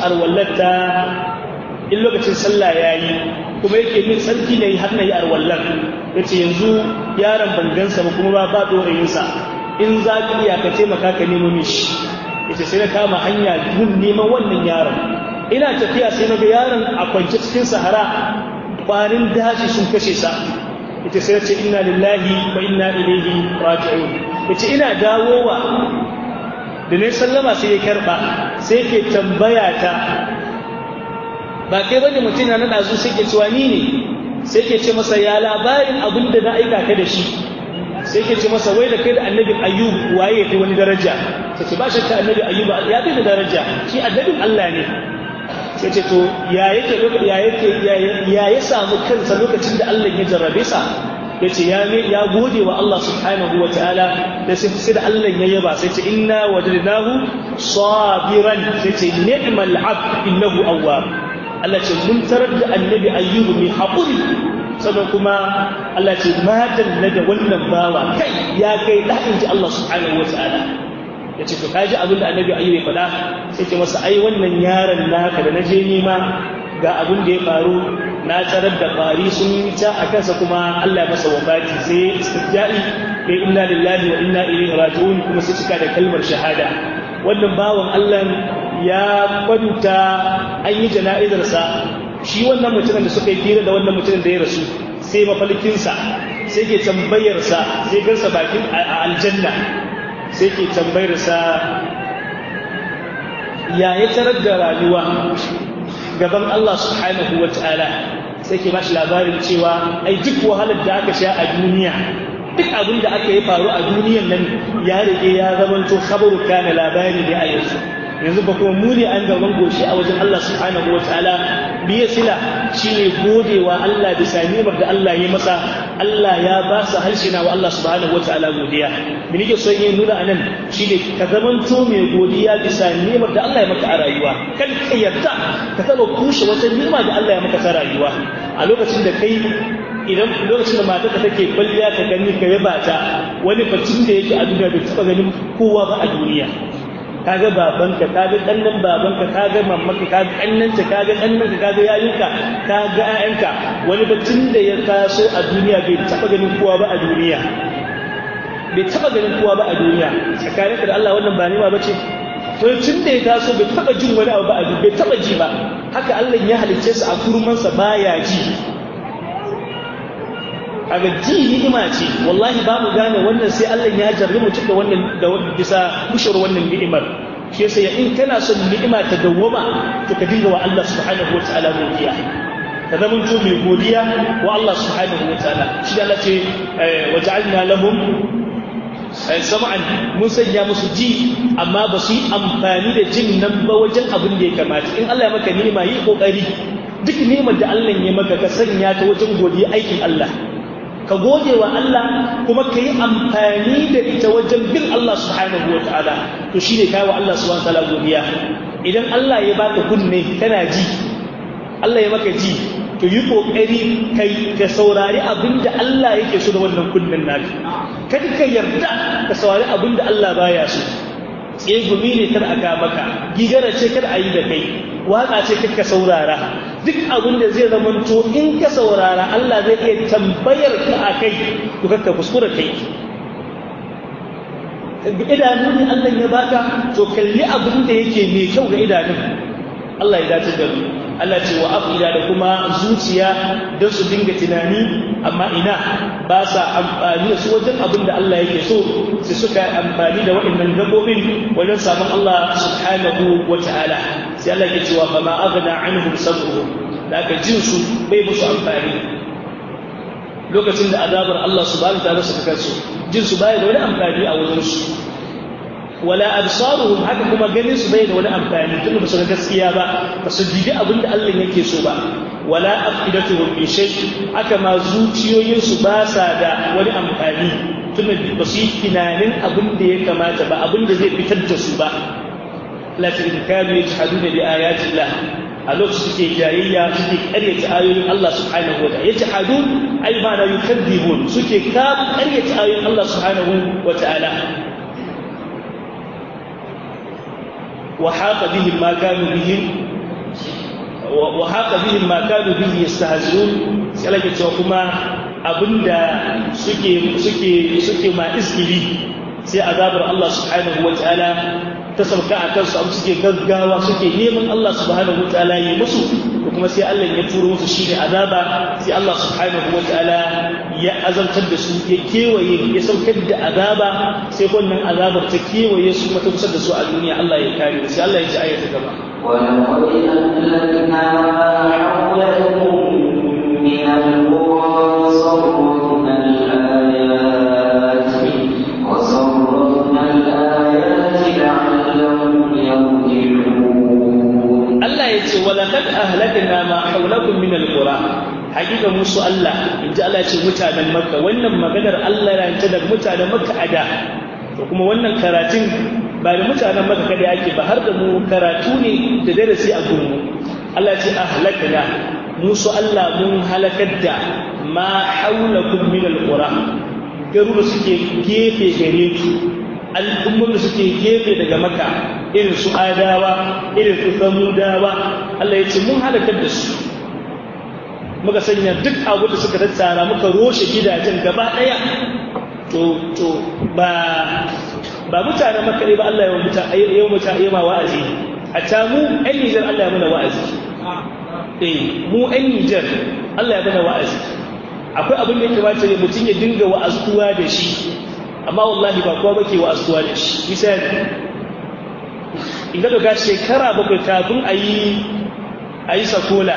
sallah yayi, kuma yake min sarki ne har nayi arwallan. Yace yanzu yaron ban gansa ba kuma ba dorayin sa, in za ka iya ka taimaka ka nemo mishi. Yace sai na kama hanya gun neman wannan yaron. Ina tafiya sai na ga yaron a kwance cikin sahara, kwarin dashi sun kashe sa. Yace sai ce inna lillahi wa inna ilaihi raji'un. Yace ina dawowa da ne sallama sai ya karba, sai ke tambaya ta ba kai bane mutum na nada zu sai ke cewa ni ne. Sai ke ce masa ya labarin abin da na aika ka da shi. Sai ke ce masa wai da kai da annabi Ayyub waye ya fi wani daraja? Sai ce ba shakka annabi Ayyub ya fi da daraja, shi annabin Allah ne. Sai ce to ya ya samu kansa lokacin da Allah ya jarrabe sa? yace ya gode wa Allah subhanahu wa ta'ala da sai da Allah ya yaba sai ce inna wajadnahu sabiran sai ce ni'mal abd innahu awwab Allah ce mun tarar da annabi ayyubu mai haƙuri sannan kuma Allah ce madalla da wannan bawa kai ya kai da inji Allah subhanahu wa ta'ala ya ce to kaji abin da annabi ayyubu ya faɗa sai ce masa ai wannan yaron naka da naje nima ga abin da ya faru na tarar da ƙwari sun yi ta a kansa kuma Allah ya masa wafati sai istirja'i kai inna lillahi wa inna ilaihi raji'un kuma sai cika da kalmar shahada wannan bawan Allah ya kwanta an yi jana'izarsa shi wannan mutumin da suka yi fira da wannan mutumin da ya rasu sai mafalkinsa sai ke tambayarsa sai gansa bakin aljanna sai ke tambayarsa ya tarar da rayuwa gaban Allah subhanahu wa ta'ala sai ke bashi labarin cewa ai duk wahalar da aka sha a duniya duk abin da aka yi faru a duniyan nan ya rage ya zamanto khabaru kana labari ne a yanzu ba kuma mu ne an gaban goshi a wajen Allah subhanahu wa ta'ala biya sila shine godewa Allah bisa ni'imar da Allah ya masa Allah ya ba sa harshe na wa Allah subhanahu wa ta'ala godiya me nake son yin nuna anan shine ka zamanto mai godiya bisa ni'imar da Allah ya maka a rayuwa kan ka yarda ka taba kushe wata ni'ima da Allah ya maka ta rayuwa a lokacin da kai idan lokacin da matarka take kwalliya ka gani ka yaba ta wani batun da yake a duniya bai taba ganin kowa ba a duniya kaga babanka kaga dannan babanka kaga mamanka kaga kannanta kaga kannanka kaga yayinka kaga ayyanka wani batun da ya taso a duniya bai taba ganin kowa ba a duniya bai taba ganin kowa ba a duniya tsakaninka da Allah wannan ba nima bace to tun da ya taso bai taba jin wani abu ba a duniya bai taba ji ba haka Allah ya halicce su a kurmansa baya ji kaga ji ni'ima ce wallahi ba mu gane wannan sai Allah ya jarri mu cika wannan da bisa bushar wannan ni'imar shi yasa in kana son ni'ima ta dawwama to ka dinga wa Allah subhanahu wataala godiya ka zama to mai godiya wa Allah subhanahu wataala shi Allah ce waja'alna lahum sam'an mun sanya musu ji amma ba su yi amfani da jin nan ba wajen abin da ya kamata in Allah ya maka ni'ima yi kokari duk ni'imar da Allah ya maka ka sanya ta wajen godiya aikin Allah ka gode wa Allah kuma ka yi amfani da ita wajen bin Allah subhanahu wa ta'ala to shi ne kawo Allah subhanahu wa ta'ala godiya idan Allah ya baka kunne kana ji Allah ya maka ji to yi kokari kai ka saurari abinda Allah yake so da wannan kunnen naka kada ka yarda ka saurari abinda Allah baya so tsegumi ne kar aka maka gigara ce kar a yi da kai waka ce kar ka saurara duk abin da zai zamanto in ka saurara Allah zai iya tambayar ka a kai to kakka kuskura kai idanu ne Allah ya baka to kalli abin da yake mai kyau ga idanun Allah ya dace da mu Allah ce wa afida da kuma zuciya don su dinga tunani amma ina ba sa amfani da su wajen abin da Allah yake so sai suka amfani da waɗannan gabobin wajen sabon Allah subhanahu wa ta'ala sai Allah ya ce wa fa ma aghna anhum sabruhum da aka jin su bai musu amfani lokacin da azabar Allah subhanahu wa ta'ala suka kansu jin su bai da wani amfani a wajen su wala absaruhum haka kuma ganin su bai da wani amfani tunda ba su ga gaskiya ba ba su dibi abin da Allah yake so ba wala afidatuhum bi shay haka ma zuciyoyin su ba sa da wani amfani tunda ba su yi tunanin abin da ya kamata ba abin da zai fitar da su ba la ta'kadu yajhaduna bi ayati Allah a lokacin suke jayayya suke karyata ayoyin Allah subhanahu wa ta'ala yajhadun ay ma la yukadzibun suke karyata ayoyin Allah subhanahu wa ta'ala وحاق بهم ما كانوا به يستهزئون sai Allah ya ce kuma abinda suke ma izgili sai azabar Allah subhanahu wataala ta sauka a kansu abu suke gaggawa suke neman Allah subhanahu wataala yi musu ko kuma sai Allah ya turo musu shine azaba sai Allah subhanahu wataala ya azabtar da su ya kewaye ya saukar da azaba sai wannan azabar ta kewaye su kuma ta kusa da su a duniya Allah ya kare sai Allah ya ji ayata gaba ولقد أهلكنا حولكم من القرى وصرفنا الآيات لعلهم يرجعون الله يقول ولقد أهلكنا ما حولكم من القرى hakika musu Allah inji Allah ya ce mutanen Makka wannan maganar Allah ya ta daga mutanen Makka a da to kuma wannan karatun ba da mutanen Makka kada yake ba har da mu karatu ne da darasi a gurin Allah ya ce ahlakna musu Allah mun halakar da ma haulakum min alqura garu suke gefe gare ku al'ummar da suke gefe daga Makka irin su Adawa irin su Samudawa Allah ya ce mun halakar da su muka sanya duk abu da suka tattara muka roshe gidajen gaba daya to ba mutanen Makka ba Allah ya mutane ma wa'azi a ta mu ɗan Nijar Allah ya mana wa'azi mu ɗan Nijar Allah ya mana wa'azi akwai abin da ya kamata ne mutum ya dinga wa'azuwa da shi amma wallahi ba kowa bake wa'azuwa da shi misali inda daga shekara 7 kafin a yi sakola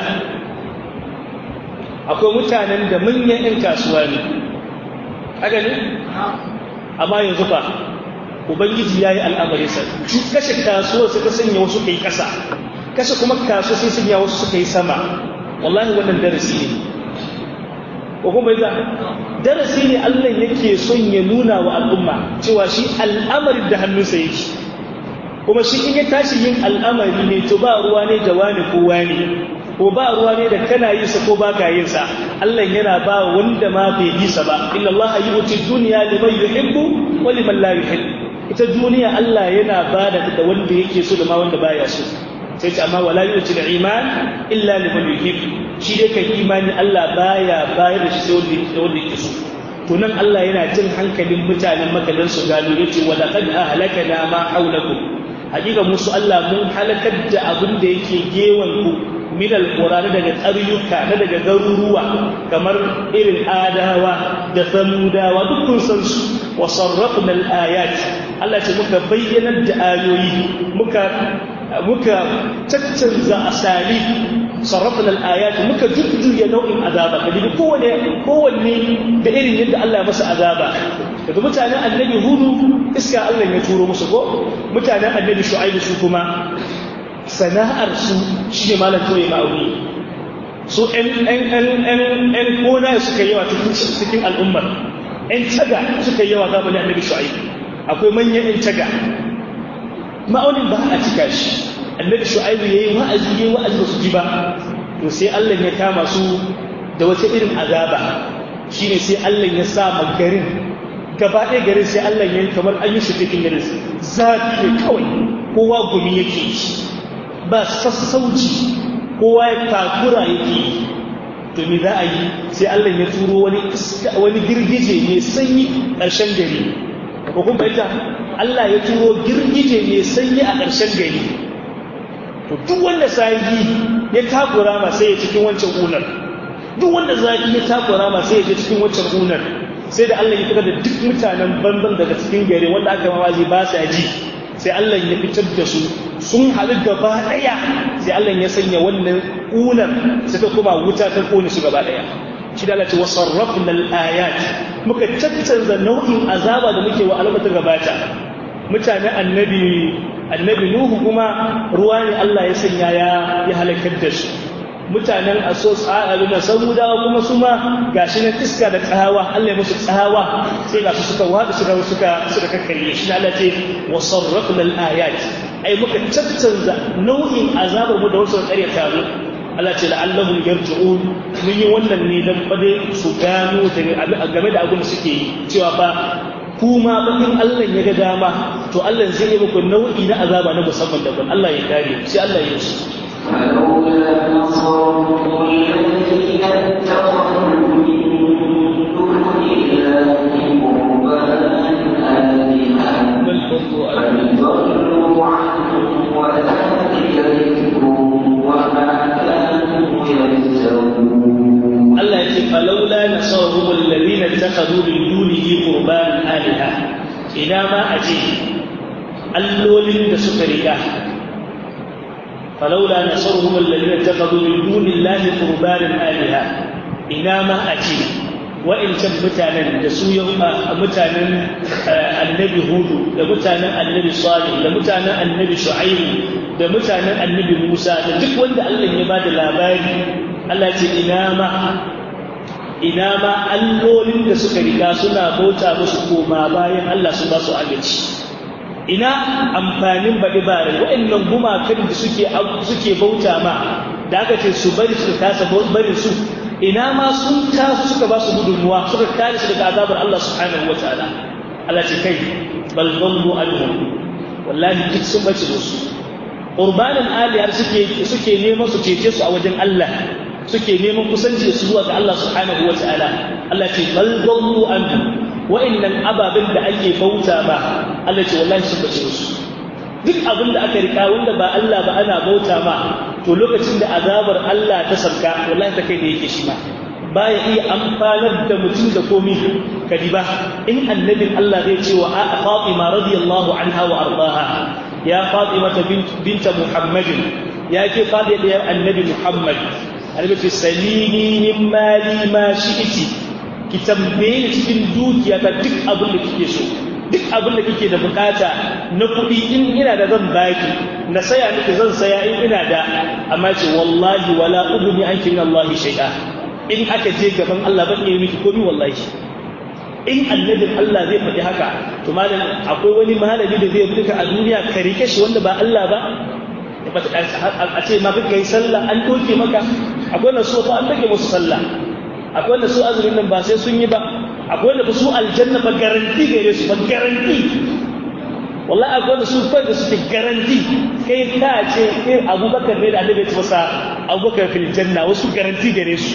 akwai mutanen da manyan 'yan kasuwa ne haka ne amma yanzu fa ubangiji ya yi al'amarinsa kashe kasuwar suka sanya wasu kai ƙasa kashe kuma kasuwa sai sanya wasu suka yi sama wallahi wannan darasi ne ko kuma yadda darasi ne Allah yake son ya nuna wa al'umma cewa shi al'amarin da hannunsa yake kuma shi in ya tashi yin al'amari ne to ba ruwa ne da wani ko wani ko ba ruwa ne da kana yin sa ko ba ka yin sa Allah yana ba wanda ma bai yi sa ba inna Allah yu'ti dunya liman yuhibbu wa liman la yuhibbu ita duniya Allah yana ba da wanda yake so da ma wanda baya so sai ce amma wala yu'ti al-iman illa liman yuhibbu shi dai kan imani Allah baya bayar da shi sai wanda yake so to nan Allah yana jin hankalin mutanen Makka dan su gano yace wa laqad ahlakana ma hawlakum hakika musu Allah mun halakar da abin da yake gewan ku min al-qur'an daga ƙaryuka na daga garuruwa kamar irin Adawa da Samudawa dukkan san su wa sarrafna al-ayat Allah ce muka bayyana da ayoyi muka caccanza asali sarrafna al-ayat muka jujjuya nau'in azaba kadi kowanne da irin yadda Allah ya masa azaba daga mutanen annabi Hudu iska Allah ya turo musu ko mutanen annabi Shu'aibu su kuma sana'ar su shine malam toye ma'auni su ɗan kona suka yawa cikin al'ummar ɗan taga suka yawa zamanin annabi Shu'aibu akwai manyan ɗan taga ma'aunin ba a cika shi annabi Shu'aibu yayi wa'azi ba su ji ba to sai Allah ya kama su da wata irin azaba shine sai Allah ya sa garin gaba ɗaya garin sai Allah ya yi kamar an yi shi cikin garin zafi ne kawai kowa gumi yake yi ba sassauci kowa ya takura yake yi to me za a yi sai Allah ya turo wani girgije mai sanyi ƙarshen gari ko kuma ita Allah ya turo girgije mai sanyi a ƙarshen gari to duk wanda sanyi ya takura ma sai ya cikin wancan unar duk wanda zafi ya takura ma sai ya cikin wancan unar sai da Allah ya fitar da duk mutanen banban daga cikin gari wanda aka mawazi ba sa ji sai Allah ya fitar da su sun haɗu gaba ɗaya sai Allah ya sanya wannan unar sai ta kuma wuta ta kone su gaba ɗaya shi da Allah ce wasarrafna al-ayat muka tattanza nau'in azaba da muke wa al'ummata gabata mutanen annabi Nuhu kuma ruwa ne Allah ya sanya ya halakar da su mutanen Samudawa kuma su ma gashi na iska da tsawa Allah ya musu tsawa sai ga su suka wada suka kakkarye shi Allah ce wasarrafna al-ayat ai muka tattanza nau'in azabar mu da wasu ƙaryata mu Allah ce la'allahum yarji'un mun yi wannan ne dan fade su gano game da abin da suke yi cewa ba kuma ba in Allah ya ga dama to Allah zai yi muku nau'i na azaba na musamman daban Allah ya kare sai Allah ya ce فلولا نصرهم الذين اتخذوا من دون الله قربانا آلهة بل ضلوا عنهم وآتيتهم وما كانوا يهتدون الله يقول فلولا نصرهم الذين اتخذوا من دونه قربانا آلهة إلى ما أجي اللولين سكريكا فلولا نصرهم الذين اتخذوا من دون الله قربانا آلهة إلى ما أجي وإن كان متانا دسويا متانا النبي هود متانا النبي صالح متانا النبي شعيب متانا النبي موسى duk wanda Allah ya bada labari Allah ce ina ma allolin da suka riga suna bauta musu koma bayan Allah su ba su agaci ina amfanin baɗi bare waɗannan gumakan da suke bauta ma da aka ce su bari su kasa bari su ina ma sun tasu suka ba su gudunmuwa suka kare su daga azabar Allah subhanahu wataala Allah ce kai bal dhallu anhum wallahi duk sun bace musu urbanan aliyar suke neman su cece su a wajen Allah suke neman kusanci su zuwa ga Allah subhanahu wataala Allah ce bal dhallu anhum wa'annan ababen da ake bauta ba Allah ce wallahi sun bace musu duk abin da aka rika wanda ba Allah ba ana bauta ma to lokacin da azabar Allah ta sarka wallahi ta kai da yake shi ma baya iya amfanar da mutum da komi kadiba in annabin Allah zai ce wa Fatima radiyallahu anha wa ardaha ya Fatima binta Muhammadin ya ke Fatima da annabi Muhammad annabi ce salini min mali ma shi'ti ki tambaye cikin dukiya ta duk abin da kike so duk abin da kike da bukata na kuɗi in ina da zan baki na saya miki zan saya in ina da amma ce wallahi wala ubni anki min Allah shay'a in aka je gaban Allah ban yi miki komai wallahi in annabin Allah zai faɗi haka to malam akwai wani malami da zai fita a duniya ka rike shi wanda ba Allah ba a ce ma kai sallah an doke maka akwai na so fa an dage musu sallah akwai wanda su azumin nan ba sai sun yi ba akwai wanda su aljanna ba garanti gare su ba garanti wallahi akwai wanda su fa da su garanti kai ka ce kai Abubakar ne da Annabi ya ce masa Abubakar fil janna wasu garanti gare su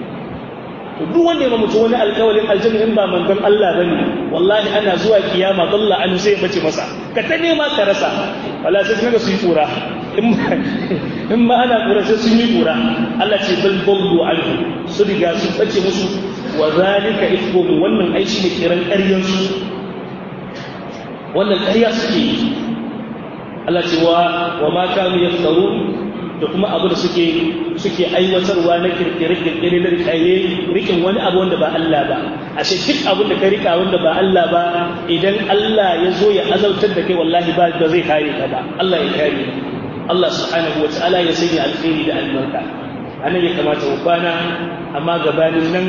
to duk wanda ya mutu wani alƙawarin aljanna in ba manzon Allah bane wallahi ana zuwa kiyama dalla an sai ya bace masa ka ta nema ka rasa wallahi sai kaga su yi kura in ma ana kura sai sun yi kura Allah ce bal ballu anhu su riga sun bace musu wa zalika ifkum wannan ai shine kiran ƙaryan su wannan ƙarya suke yi Allah ce wa ma kanu yaftarun da kuma abu da suke aiwatarwa na kirkire da rikin wani abu wanda ba Allah ba ashe duk abin da ka rika wanda ba Allah ba idan Allah ya zo ya azautar da kai wallahi ba da zai kare ka ba Allah ya kare Allah subhanahu wataala ya sanya alkhairi da albarka anan ya kamata mu kwana amma gabanin nan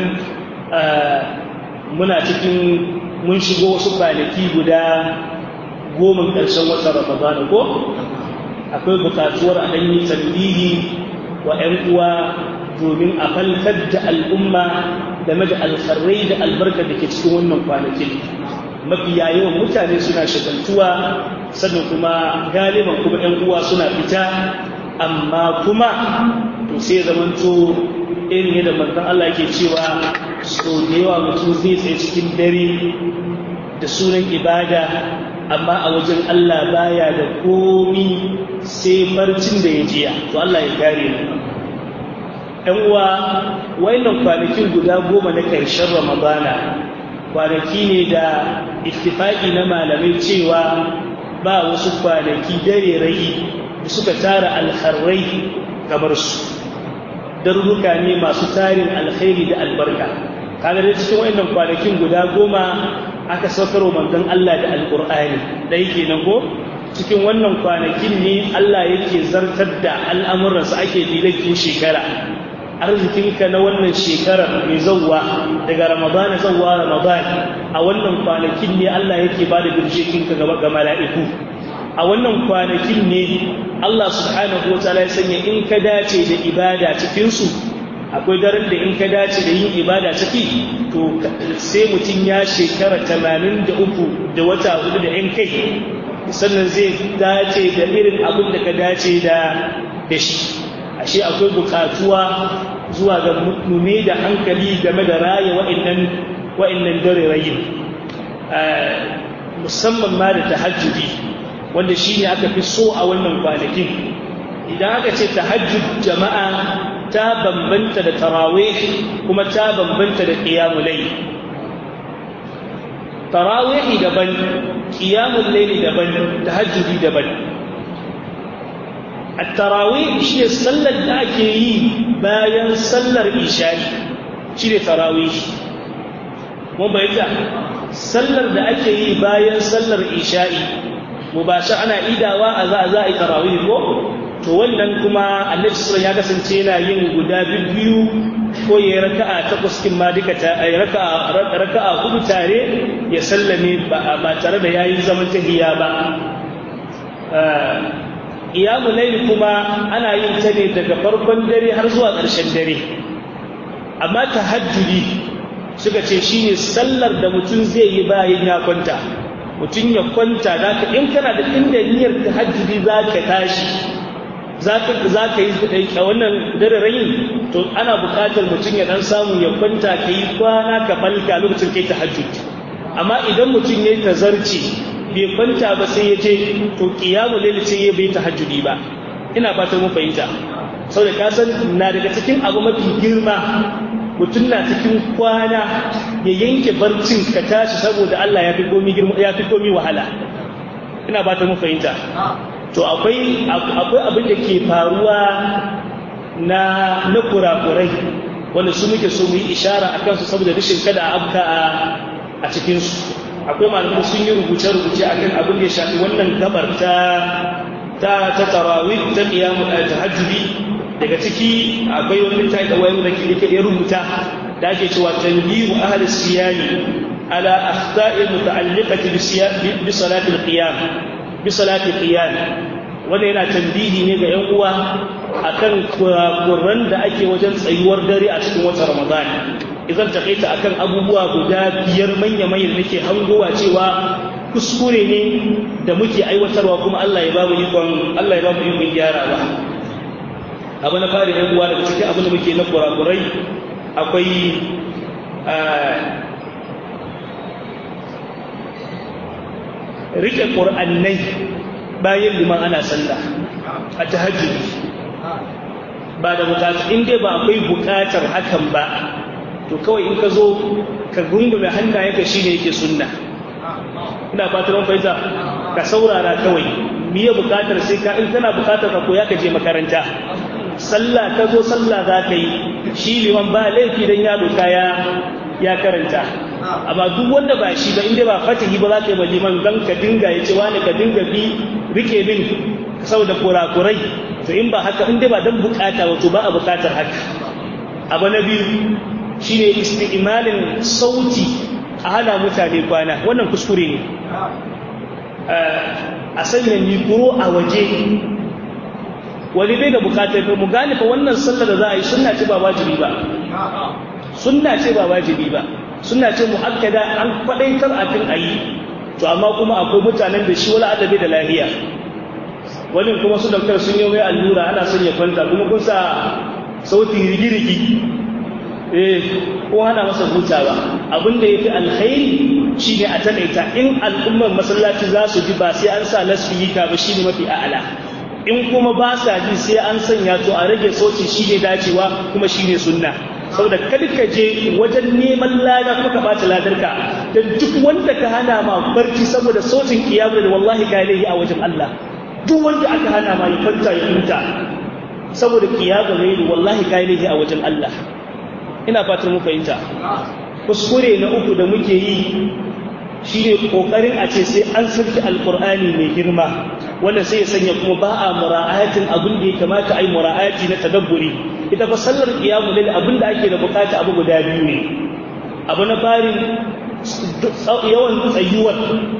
mun shigo wasu kwanaki guda 10 ƙarshen watan Ramadan ko akwai bukatuwar a ɗanyi tambihi wa 'yan uwa domin a falkar da al'umma game da alkharrai da albarkar da ke cikin wannan kwanakin mafiya yawan mutane suna shagaltuwa sannan kuma galiban kuma 'yan uwa suna fita amma kuma to sai zamanto irin yadda manzon Allah ke cewa so da yawa mutum zai tsaye cikin dare da sunan ibada amma a wajen Allah baya da komi sai barcin da ya jiya to Allah ya kare mu ɗan uwa wayannan kwanakin guda 10 na ƙarshen Ramadana kwanaki ne da ittifaqi na malamai cewa ba wasu kwanaki dare rai da suka tara alkharrai kamar su daruruka ne masu tarin alkhairi da albarka kaga da cikin wayannan kwanakin guda 10 aka saukar wa manzon Allah da alƙur'ani da yake nan ko cikin wannan kwanakin ne Allah yake zartar da al'amuransa ake dilakin shekara arzikinka na wannan shekarar mai zawwa daga Ramadan zawwa Ramadan a wannan kwanakin ne Allah yake ba da birjikinka ga mala'iku a wannan kwanakin ne Allah subhanahu wataala ya sanya in ka dace da ibada cikin su akwai daren da in ka dace da yin ibada ciki to sai mutum ya shekara 83 da wata 4 da yan kai sannan zai dace da irin abin da ka dace da shi ashe akwai bukatuwa zuwa ga mutume da hankali game da raya wa'annan dare rayin musamman ma da tahajjudi wanda shine aka fi so a wannan kwanakin idan aka ce tahajjud jama'a ta bambanta da tarawih kuma ta bambanta da qiyamul layl tarawih daban qiyamul layl daban tahajjudi daban at-tarawih shi sallar da ake yi bayan sallar isha'i shi ne tarawih mun bayyana sallar da ake yi bayan sallar isha'i mubasha ana idawa a za a yi tarawih ko to wannan kuma annabi sallallahu ya kasance yana yin guda biyu ko ya raka'a takwas kin ma duka ta raka'a hudu tare ya sallame ba tare da yayin zaman tahiyya ba. Qiyamul layl kuma ana yin ta ne daga farkon dare har zuwa ƙarshen dare, amma tahajjudi suka ce shine sallar da mutum zai yi bayan ya kwanta. Mutum ya kwanta zaka in kana da inda niyyar tahajjudi zaka tashi zaka yi wannan dare rayin, to ana buƙatar mutum ya dan samu ya kwanta kai kwana ka falka lokacin kai tahajjud. Amma idan mutum yayi tazarci bai kwanta ba sai ya je, to qiyamul layl sai ya bai tahajjudi ba. Ina fatan mun fahimta, saboda ka san na daga cikin abu mafi girma mutum na cikin kwana ya yanke barcin ka tashi saboda Allah ya fi komi girma, ya fi komi wahala. Ina fatan mun fahimta. To akwai abin da ke faruwa na kurakurai wanda su muke so mu yi ishara akan su saboda rashin kada a afka a cikin su. Akwai malamai sun yi rubuce-rubuce akan abin da ya shafi wannan gabar ta tarawih ta qiyamul tahajjudi. Daga ciki akwai wani littafi da wani da ke ya rubuta da ake cewa tanbihu ahli siyami ala akhta'i muta'alliqati bi salati al-qiyam bi salati qiyam. Wanda yana tambihi ne ga yan uwa akan kurakuran da ake wajen tsayuwar dare a cikin watan Ramadan. Idan takaita akan abubuwa guda 5 manya-manyan nake hangowa cewa kuskure ne da muke aiwatarwa, kuma Allah ya ba mu ikon gyarawa. Abu na fari yan uwa daga cikin abin da muke na kurakurai akwai rike qur'annai bayan liman ana sallah a tahajjud ba da bukata, in dai ba akwai bukatar hakan ba, to kawai in ka zo ka gungume hannayenka shine yake sunna. Ina fatan mun fahimta, ka saurara kawai miye bukatar sai ka, in kana bukatar ka koya ka je makaranta. Sallah ka zo sallah za ka yi, shi liman ba laifi dan ya doka ya karanta, amma duk wanda ba shi ba inda ba fatihi ba za ka yi ba liman dan ka dinga ya ce wani ka dinga rike min saboda kurakurai, to in ba haka inda ba dan bukata wato ba a bukatar haka. Abu na biyu shine isti'malin sauti a hana mutane kwana, wannan kuskure ne. A sanya mikro a waje wani bai da bukatar mu gane fa wannan sallar da za a yi sunna ce ba wajibi ba, sunna ce ba wajibi ba, sunna ce muakkada, an kwadaitar a kan ayi. To amma kuma akwai mutanen da shi wala adabi da lahiya, wani kuma su daukar sun yi mai allura ana son ya kwanta, kuma kun sa sautin rigirigi ko hana masa hutawa. Abin da yafi alkhairi shine a tanaita, in al'ummar masallaci za su ji ba sai an sa lasfiyika ba shine mafi a'ala, in kuma ba sa ji sai an sanya to a rage sauti shine dacewa kuma shine sunna. Saboda kada ka je wajen neman lada ko ka bata ladarka, dan duk wanda ka hana ma barci saboda sautin kiyamul da wallahi ka laihi a wajen Allah. Duk wanda aka hana ma ya kwanta ya huta saboda kiyamul wallahi ka laihi a wajen Allah. Ina fatan mu fahimta. Kuskure na uku da muke yi shine kokarin a ce sai an sarki alqur'ani mai girma, wanda sai ya sanya kuma ba a mura'atin abin da ya kamata ai mura'ati na tadabburi. Ita fa sallar qiyamul layl abin da ake da bukata abu guda biyu ne. Abu na fari yawan tsayuwar,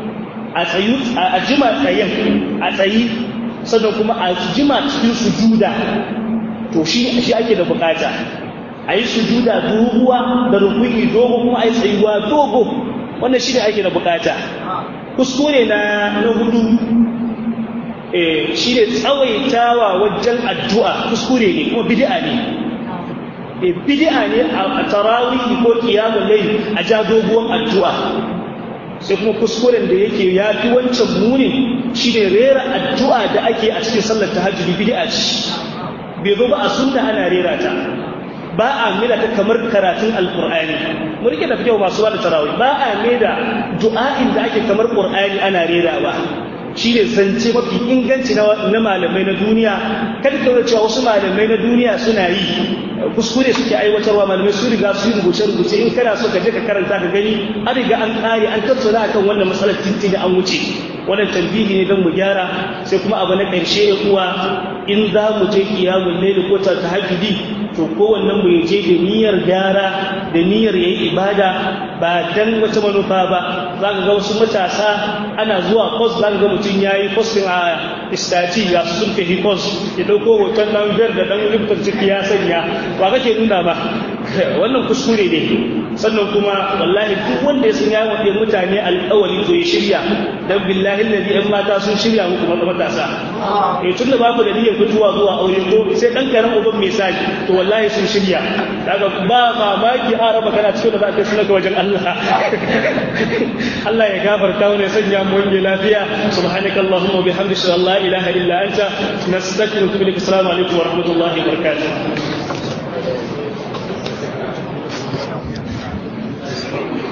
a jima tsayin a tsayi, sannan kuma a jima cikin sujuda, to shi ake da bukata. A yi sujuda doguwa da ruku'i dogo, kuma a yi tsayuwa dogo, wannan shi ne ake da bukata. Kuskure na hudu shi ne tsawaitawa wajen addu'a, kuskure ne kuma bid'a ne. Bid'a ne a tarawih ko qiyamul layl a ja doguwan addu'a. Sai kuma kuskuren da yake ya fi wancan muni shi ne rera addu'a da ake a cikin sallar tahajjudi, bid'a ce. Bai zo ba a sunna ana rera ta, ba a mila ta kamar karatun alkur'ani. Mu rike da kyau masu ba da tarawih, ba a mai da du'a'in da ake kamar qur'ani ana rera ba. shi ne zance mafi inganci na malamai na duniya. Kada ka cewa wasu malamai na duniya suna yi kuskure suke aiwatarwa, malamai su riga su yi rubuce-rubuce, in kana so ka je ka karanta ka gani an riga an kare an tattauna akan wannan matsalar tintin da an wuce. Wannan tambihi ne don mu gyara. Sai kuma abu na ƙarshe ya kuwa, in za mu je kiyamun laili ko ta tahajjudi, to kowannen mu ya je da niyyar gyara da niyyar yayi ibada ba dan wata manufa ba. Za ka ga wasu matasa ana zuwa post, za ka ga mutum ya yi posting a istati ya sun fi post, ya ɗauko hoton nan biyar da ɗan liftar ciki ya sanya, ba kake nuna ba. Wannan kuskure ne. Sannan kuma wallahi duk wanda ya san ya waɗe mutane alƙawari to ya shirya, dan billahi alladhi in mata sun shirya muku matasa. Tunda ba ku da niyyar fitowa zuwa aure ko sai dan karan uban mai saki, to wallahi sun shirya. Daga ba mamaki araba kana cikin da za ka sunaka wajen Allah. Allah ya gafarta mana, ya sanya mu wani lafiya. Subhanakallahumma wa bihamdika la ilaha illa anta nastaghfiruka wa natubu ilaik. Assalamu alaikum wa rahmatullahi wa barakatuh.